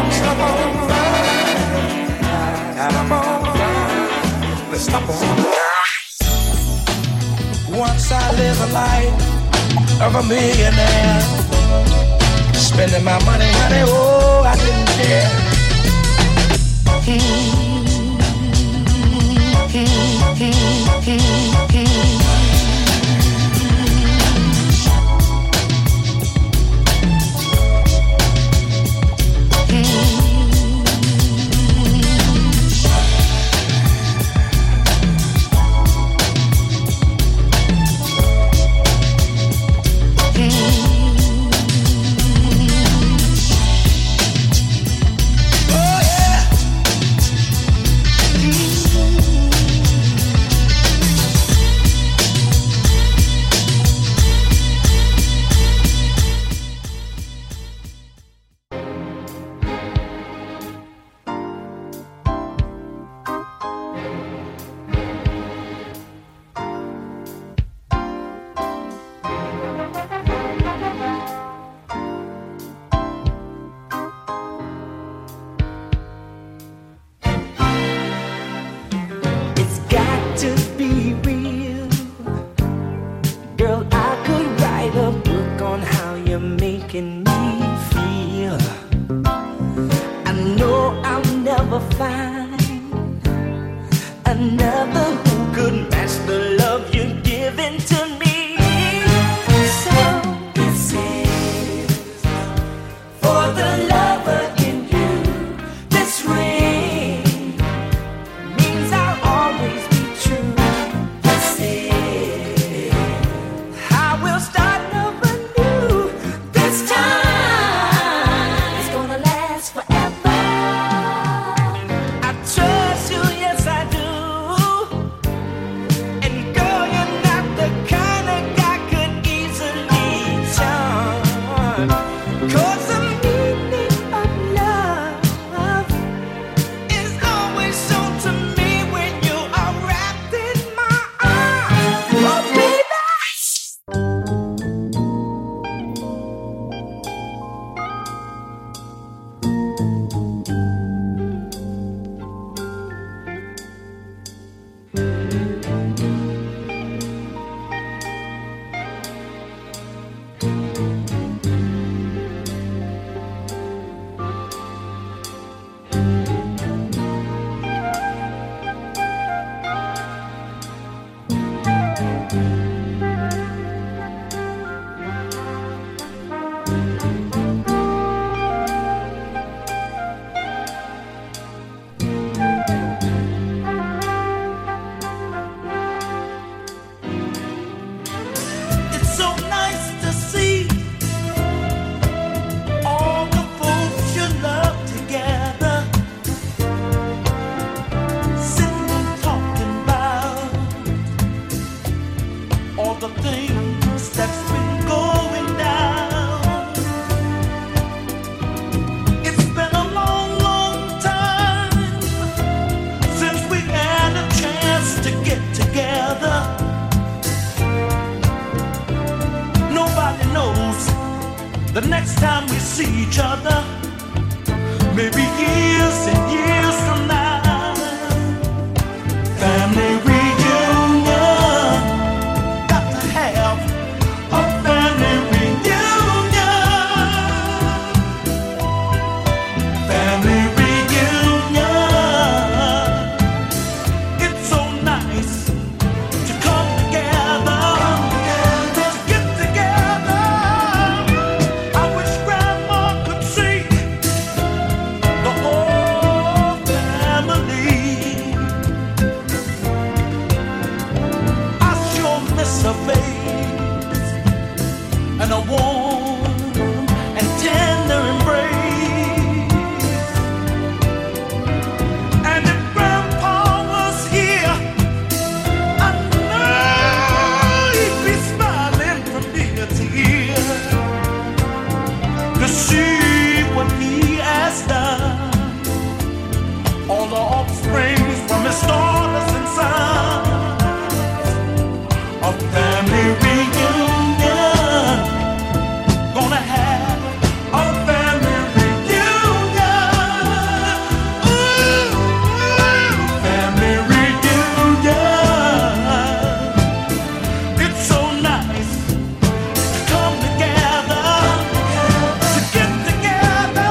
let's stop on. Once I live a life of a millionaire, spending my money, honey, oh, I didn't care. next time we see each other, maybe years and years from now. Family reunion, got to have a family reunion. Family reunion, it's so nice to come together, to get together. I wish Grandma could see the whole family. I sure miss her face and a warm and tender embrace. And if Grandpa was here, I know he'd be smiling from ear to ear to see what he has done. All the offspring from his daughters and sons. A family reunion, gonna have a family reunion. Ooh, family reunion. It's so nice to come together, to get together.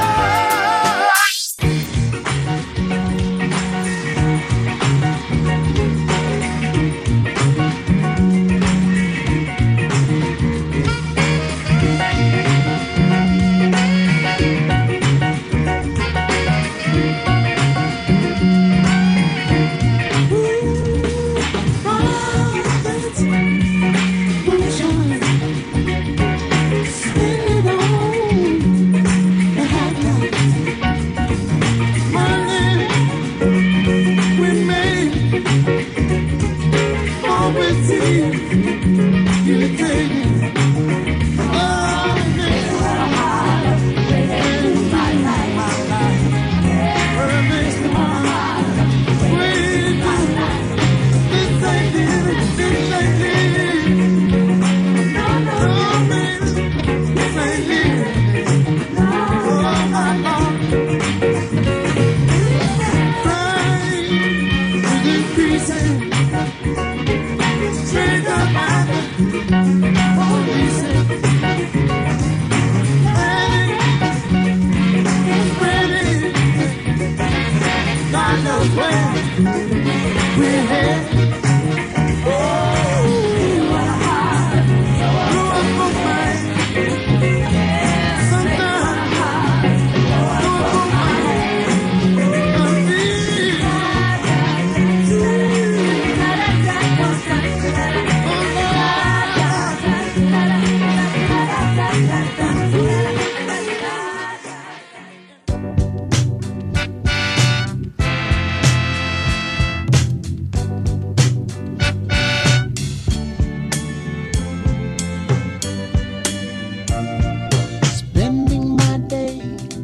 Spending my day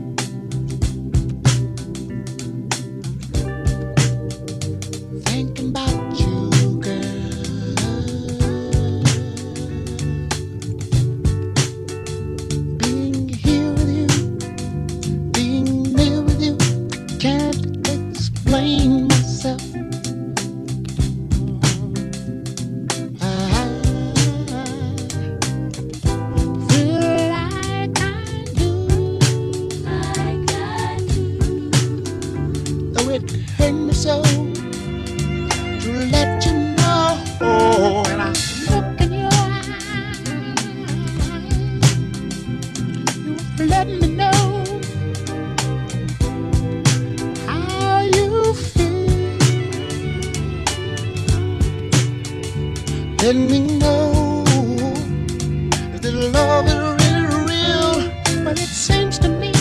thinking about you, girl. Being here with you, being near with you, can't explain myself. It hurt me so to let you know when I look in your eyes, you let me know how you feel. Let me know that love is really real, but it seems to me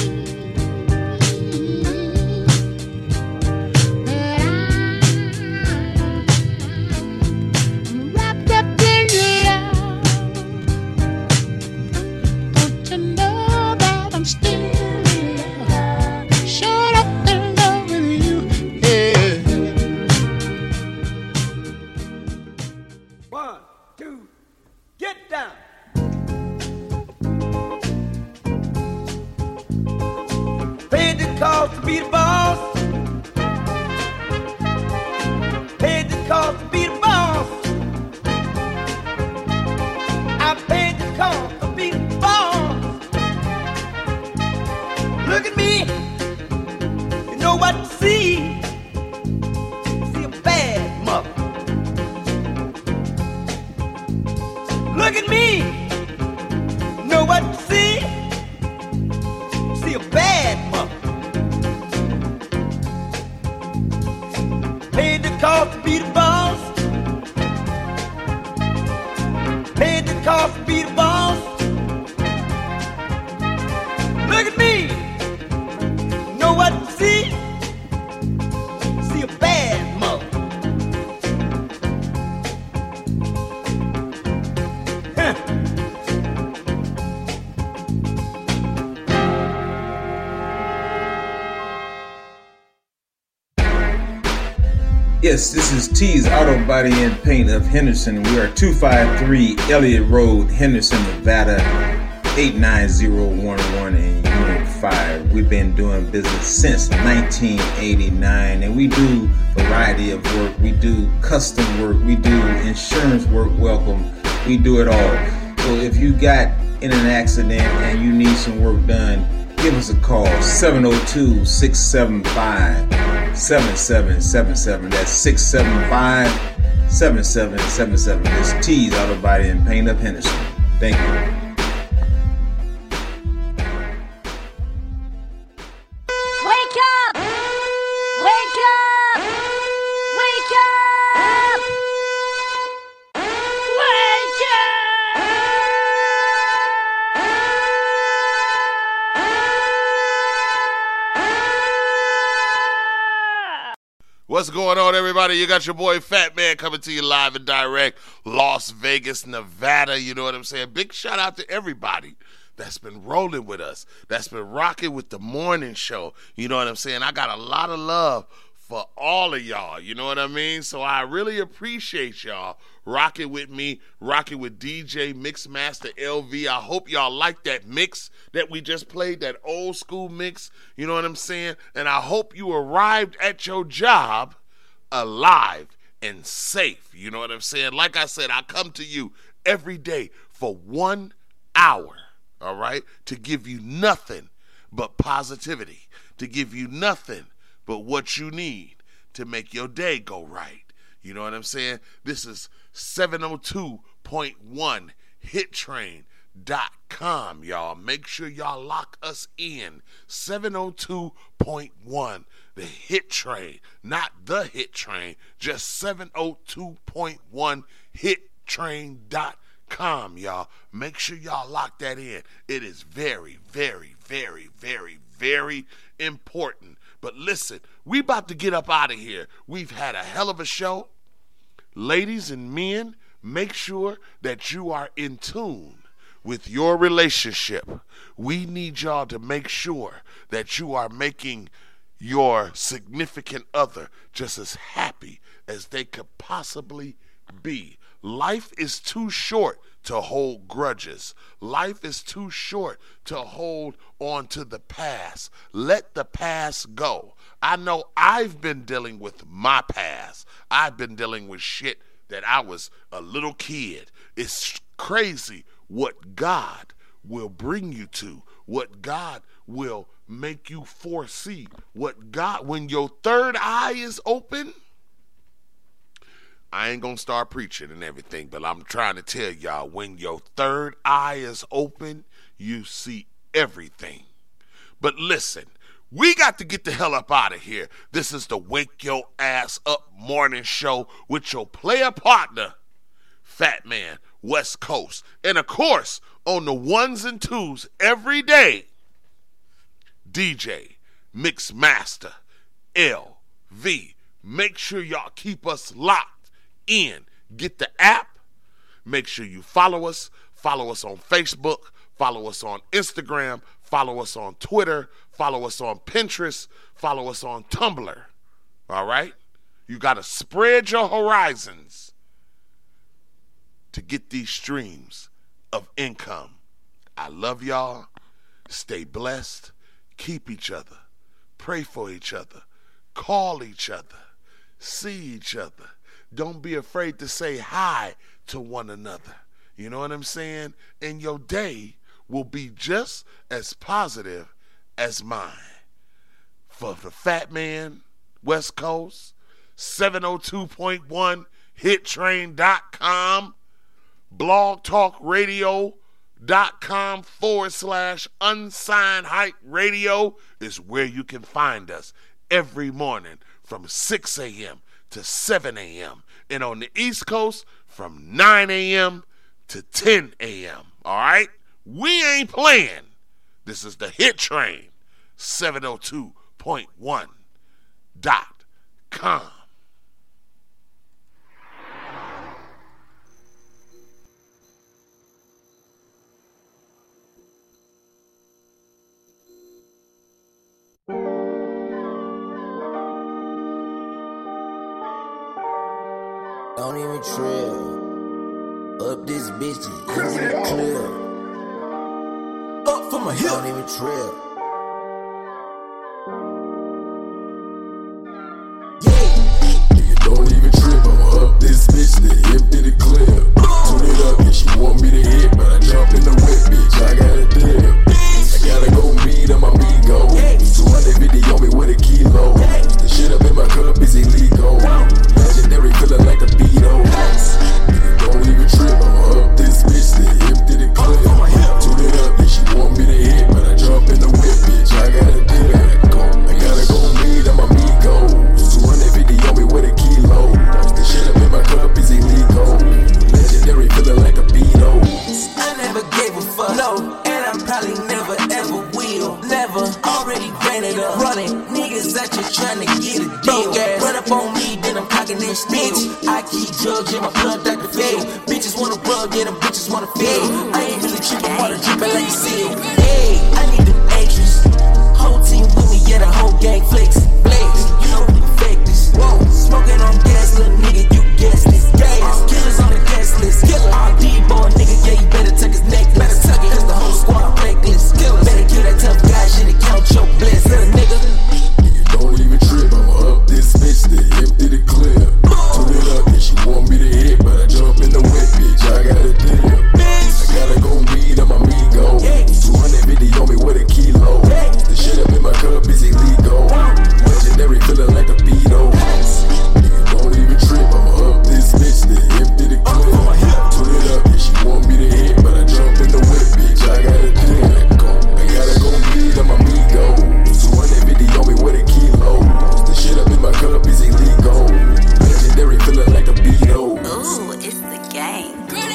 cost to be the boss. Paid the cost to be the boss. Look at me. Know what to see? See a bad mother. Yes, this is T's Auto Body and Paint of Henderson. We are 253 Elliott Road, Henderson, Nevada, 89011 in Unit 5. We've been doing business since 1989, and we do variety of work. We do custom work. We do insurance work. Welcome. We do it all. So if you got in an accident and you need some work done, give us a call, 702-675-7777. That's 675-7777. It's T's Auto Body and Paint of Henderson. Thank you. Wake up! Wake up! Wake up! Wake What's going on, everybody? You got your boy Fat Man coming to you live and direct, Las Vegas, Nevada. You know what I'm saying? Big shout out to everybody that's been rolling with us, that's been rocking with the morning show. You know what I'm saying? I got a lot of love for all of y'all. You know what I mean? So I really appreciate y'all rocking with me, rocking with DJ Mixmaster LV. I hope y'all like that mix that we just played, that old school mix. You know what I'm saying? And I hope you arrived at your job alive and safe. You know what I'm saying? Like I said, I come to you every day for 1 hour, all right, to give you nothing but positivity, to give you nothing but what you need to make your day go right. You know what I'm saying? This is 702.1 HitTrain.com, y'all. Make sure y'all lock us in. 702.1, the Hit Train, not the Hit Train, just 702.1 HitTrain.com, y'all. Make sure y'all lock that in. It is very, very, very, very, very important. But listen, we about to get up out of here. We've had a hell of a show. Ladies and men, make sure that you are in tune with your relationship. We need y'all to make sure that you are making your significant other just as happy as they could possibly be. Life is too short to hold grudges. Life is too short to hold on to the past. Let the past go. I know I've been dealing with my past. I've been dealing with shit that I was a little kid. It's crazy what God will bring you to, what God will make you foresee, what God, when your third eye is open. I ain't gonna start preaching and everything, but I'm trying to tell y'all, when your third eye is open, you see everything. But listen, we got to get the hell up out of here. This is the Wake Your Ass Up morning show with your player partner, Fat Man, West Coast. And of course, on the ones and twos every day, DJ Mixmaster LV. Make sure y'all keep us locked in. Get the app. Make sure you follow us. Follow us on Facebook. Follow us on Instagram. Follow us on Twitter. Follow us on Pinterest. Follow us on Tumblr. All right? You got to spread your horizons to get these streams of income. I love y'all. Stay blessed. Keep each other. Pray for each other. Call each other. See each other. Don't be afraid to say hi to one another. You know what I'm saying? And your day will be just as positive as mine. For the Fat Man, West Coast, 702.1 HitTrain.com, blogtalkradio.com/unsigned hype radio is where you can find us every morning from 6 a.m. to 7 a.m. And on the East Coast, from 9 a.m. to 10 a.m. All right? We ain't playing. This is the Hit Train, 702.1.com. Don't even trip. Up this bitch, easy to clear. Up for my hip. Don't even trip. Don't even trip, I'm up this bitch, the empty the clip. Tune it up, yeah, she want me to hit, but I jump in the whip, bitch, I got a dip. I gotta go meet on my amigo. 250 on me with a kilo. The shit up in my cup is illegal. Legendary, feeling like the Beatles. Don't even trip, I'm up this bitch, the empty the clip. Tune it up, yeah, she want me to hit, but I jump in the whip, bitch, I got a dip. I gotta go meet on my amigo. 250 on me with a kilo. The shit up in my cup is illegal. Legendary, feeling like a Beatles. I never gave a fuck, no, and I probably never ever will. Never, already ran it up. Running, niggas out here trying to get a deal. Run up on me, then I'm cocking their steel. I keep drugs in my blood, Dr. Phil. Bitches wanna rub, yeah, them bitches wanna feel. I ain't really tripping, water dripping like a seal. Hey, I need them actress. Whole team with me, yeah, the whole gang flex. Flex, you know we perfect this. Whoa, smoking on gas, little nigga, you guessed this. Gas, killers on the gas list. Killer, RD boy, nigga, yeah, you better tuck his neck. Better tuck it, cause the whole squad reckless. Killers, better kill that tough guy, shit, and count your bliss, little nigga. Don't even trip, I'm up this bitch, the empty the clip. Tune it up, yeah, she want me to hit, but I jump in the whip, bitch, I got a dip. I gotta go meet on my amigo. 250 on me with a kilo. The shit up in my cup is illegal. Legendary, feeling like the Beatles. Don't even trip, I'm up this bitch, the empty the clip. Tune it up, yeah, she want me to hit, but I jump in the whip, bitch, I got a dip. I gotta go meet on my amigo. 250 on me with a kilo. The shit up in my cup is illegal. Legendary, feeling like the Beatles. Ooh, it's the game.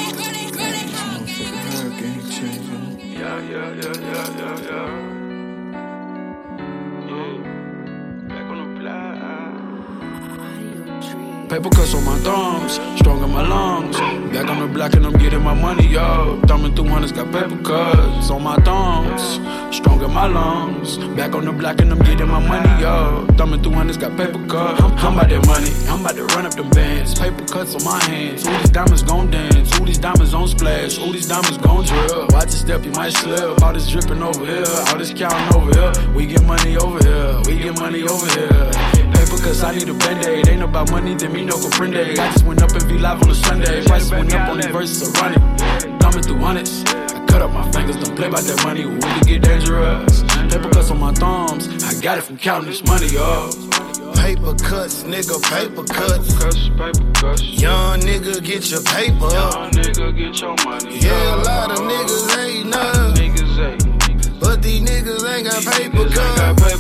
Paper cuts on my thumbs, strong in my lungs. Back on the block and I'm getting my money up. Thumbing through hundreds, got paper cuts on my thumbs, strong in my lungs. Back on the block and I'm getting my money up. Thumbing through hundreds, got paper cuts. I'm about that money, I'm about to run up them bands. Paper cuts on my hands. Ooh, these diamonds gon' dance. Ooh, these diamonds on splash. Ooh, these diamonds gon' drip. Watch your step, you might slip. All this dripping over here, all this counting over here. We get money over here, we get money over here. Paper cuts, I need a band-aid. Ain't about money, then me no comprende. I just went up and be live on a Sunday. Prices went up on these verses, so run it. Thumbing through hundreds. I cut up my fingers, don't play about that money. We can get dangerous. Paper cuts on my thumbs. I got it from counting this money, yo. Paper cuts, nigga, paper cuts. Young nigga, get your paper. Young nigga, get your money. Yeah, a lot of niggas ain't none. But these niggas ain't got paper cuts.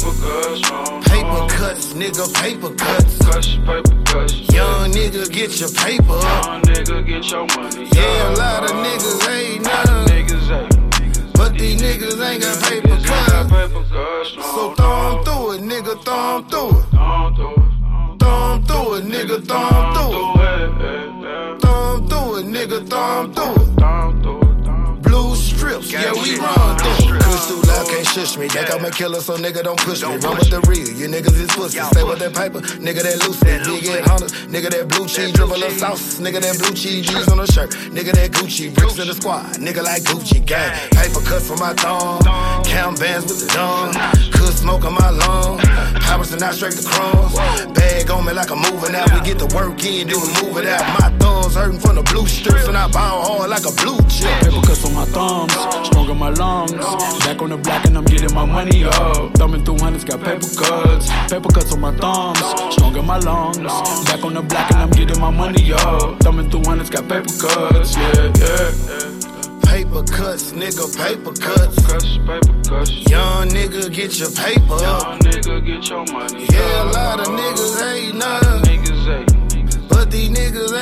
Paper cuts, nigga, paper cuts. Young nigga, get your paper. Young nigga, get your money. Yeah, a lot of niggas ain't none. But these niggas ain't got paper cuts. So throw 'em through it, nigga, throw 'em through it. Throw 'em through it, nigga, throw 'em through it. Throw 'em through it, nigga, throw 'em through it. Blue strips, yeah, we run through it. Kush too loud, can't shush me. Think I'm a killer, so nigga don't push me. Run with the real, you niggas is pussy. Stay with that paper, nigga that loose. Big head hunters, nigga that blue cheese. Dribble of sauce, nigga that blue cheese. G's on the shirt, nigga that Gucci. Bricks in the squad, nigga like Gucci gang. Paper cuts from my thumb, count bands with the dumb. Could smoke on my lung, powers and not straight to crumbs. Bag on me like a mover, now we get the work in, then we move it out. My thumbs hurting from the blue strips, and I ball hard like a blue chip. Paper cuts on my thumbs, strong in my lungs. Back on the block and I'm getting my money up. Thumbing through hundreds, got paper cuts. Paper cuts on my thumbs, strong in my lungs. Back on the block and I'm getting my money up. Thumbing through hundreds, got paper cuts. Yeah, yeah. Paper cuts, nigga, paper cuts. Young nigga, get your paper. Young nigga, get your money. Yeah, a lot of niggas ain't none.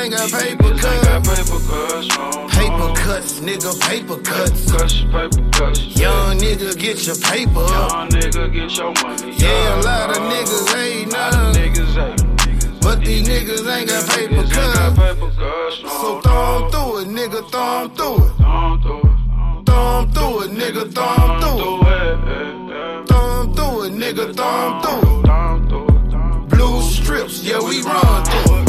ain't got paper cuts. Paper cuts, nigga, paper cuts. Young nigga, get your paper. Yeah, a lot of niggas ain't none. But these niggas ain't got paper cuts. So throw 'em through it, nigga, throw 'em through it. Throw 'em through it, nigga, throw 'em through it. Throw 'em through it, nigga, throw 'em through it. Blue strips, yeah, we run through it.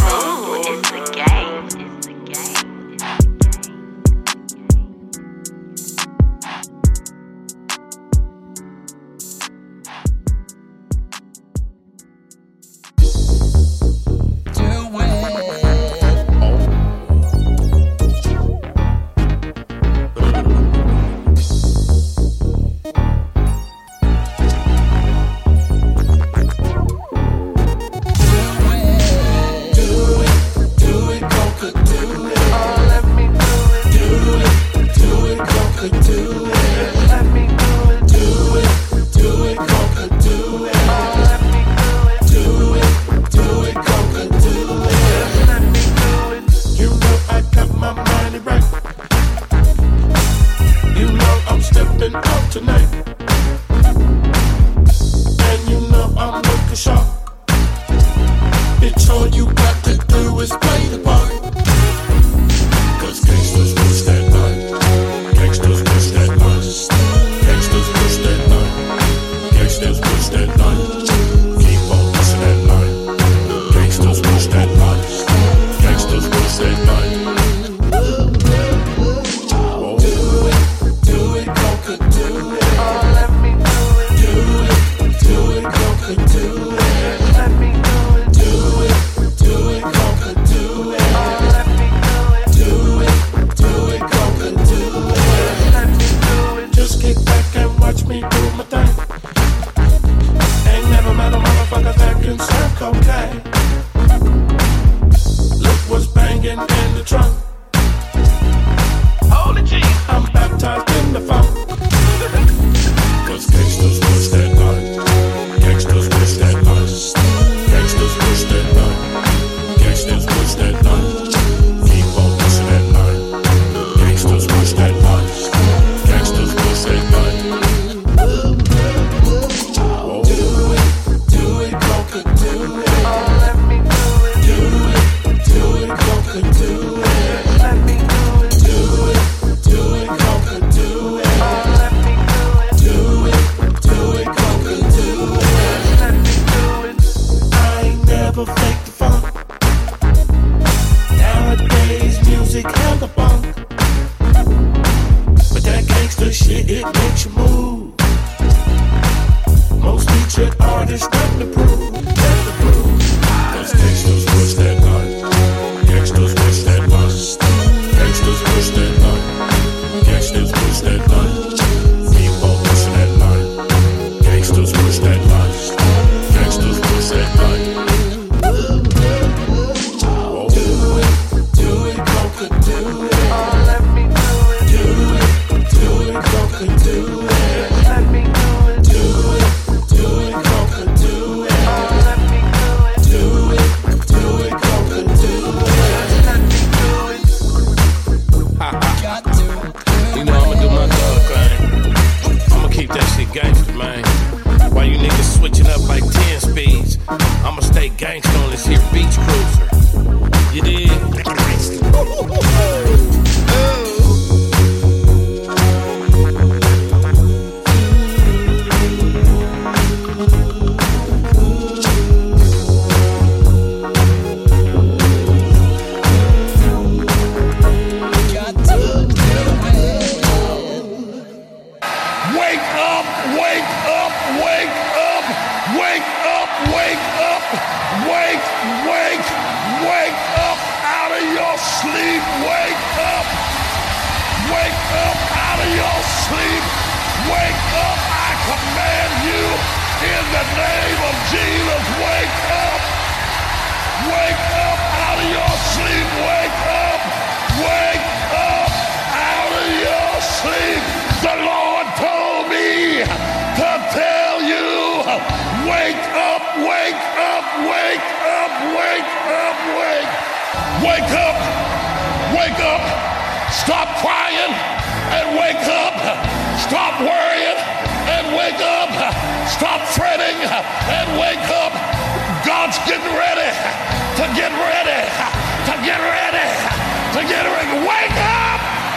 Wake up. Wake up. Stop crying and wake up. Stop worrying and wake up. Stop fretting and wake up. God's getting ready to get ready to get ready to get ready. Wake up.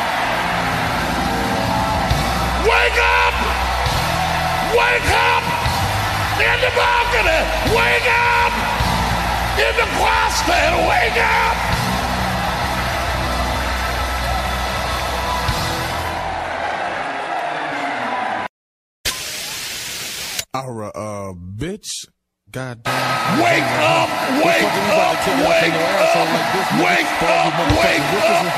Wake up. Wake up. In the balcony. Wake up. In the choir stand. Wake up. Bitch. Goddamn. Wake up! Wake up! Wake up! Wake up! Wake up!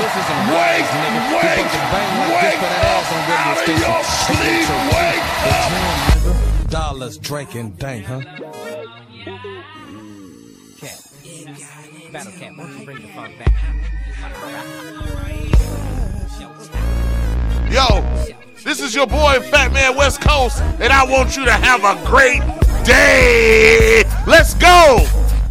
Wake up! Out of your sleep! Wake up! Dollars, Drake, and Dank, huh? Battle Cat, won't you bring the funk back? Yo, this is your boy Fat Man West Coast, and I want you to have a great day. Let's go.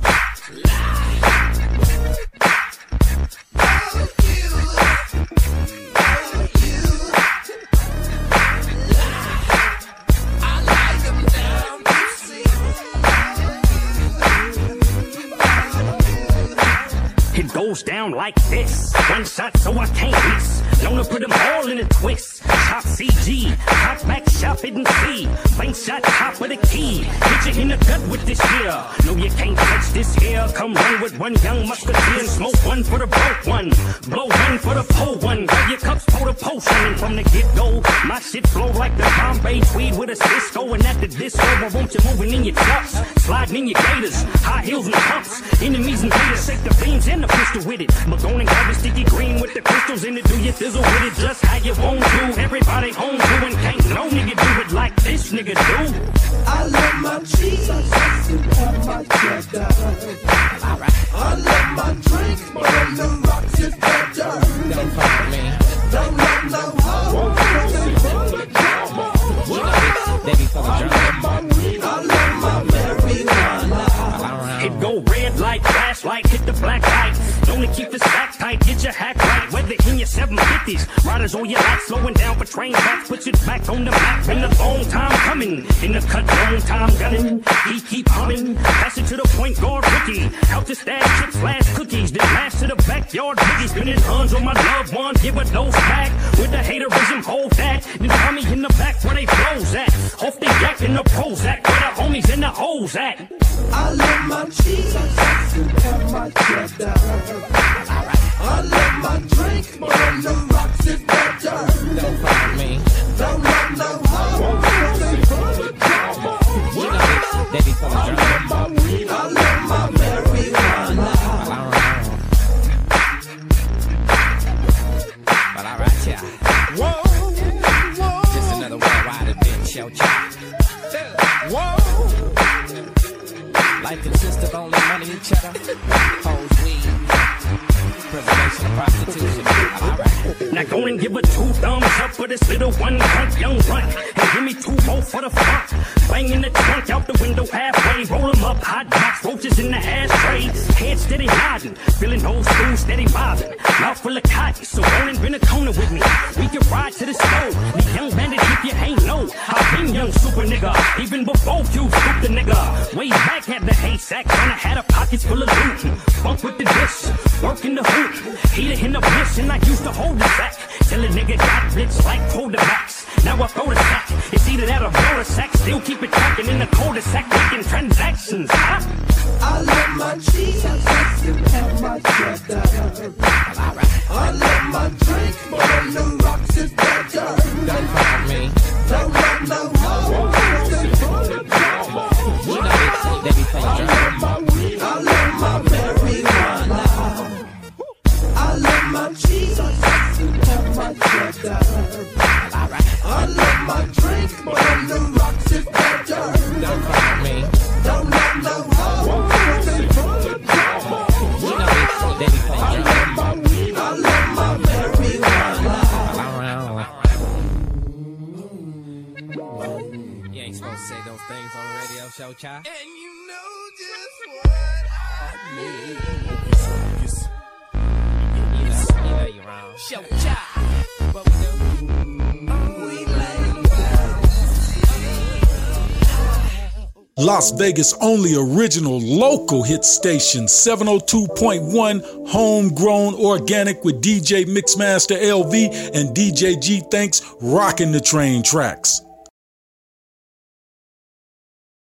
It goes down like this. One shot so I can't miss. Known to put them all in a twist. Top CG, top back shop it and see. Bank shot top of the key. Hit you in the gut with this here. No, you can't touch this here. Come run with one young musketeer and smoke one for the broke one. Blow one for the pole one. Grab your cups for the potion. And from the get-go, my shit flow like the Bombay tweed with a Cisco. And at the disco, I want you moving in your trucks. Sliding in your gators, high heels and pumps. Enemies and haters, shake the beams and the pistol with it. But go and grab a sticky green with the crystals in it. Do you fizzle with it just how you want to? Everybody home to and can't no nigga do it like this nigga do. I love my cheese and my cheddar. I love my drink more than the rocks is better. Don't fuck with me. Don't love no hoe. They be full of drama. I love my marijuana. It go red light, flashlight, hit the black light. Only keep the stack tight, get your hack right. Whether in your 750s, riders on your back, slowing down for train tracks. Put your back on the map. Been a long time coming. In the cut, long time gunning. He keep humming. Pass it to the point guard rookie. Out to stash chips, flash cookies. Then pass to the backyard boogie. Spinning tons on my loved one. Give a dose back. With the haterism, hold that. Then tell me in the back where they flows at. Off the yak in the Prozac. Where the homies in the hoes at. I love my cheese and my cheddar. I love my drink more than the rocks is better. Don't fuck with me. Don't love no hoe. They be full of drama. I love my marijuana. But alright, yeah. Whoa. Just another well rider, bitch, yo, child. Whoa. Life consists of only money and cheddar. Hoes, weed. Preservation of prostitution. Alright. Now go and give a 2 thumbs up for this little one cunt young runt. And give me 2 more for the front. Banging the trunk out the window halfway. Roll 'em up, hot box, roaches in the ashtray. Head steady nodding, feeling old school, steady bobbing. Mouth full of cotton, so go and bring a corner with me. We can ride to the stove. The young bandit, if you ain't know, I've been young super nigga. Even before you scooped the nigga. Way back had the hay sack, and I had a pockets full of loot. Bunk with the dish, work in the hoop. Heater in the bliss, and I used to hold the sack. Till a nigga got rich like quarterbacks. Now I throw the sack. It's either that or blow the sack. Still keep it tracking in the cul-de-sac, making transactions. Huh? I love my cheese and my cheddar. I love my drink more than the rocks is better. Don't fuck with me. Don't love no hoe. They be full of drama. I love my marijuana. I love my cheese and my cheddar. I love my drink more than the rocks is better. Don't fuck with me. Don't love no hoe. They be full of drama. I love my marijuana. You ain't supposed to say those things on the radio show, child. And you know just what I need. Show child. What we Las Vegas' only original local hit station, 702.1, homegrown organic with DJ Mixmaster LV and DJ G Thanks rocking the train tracks.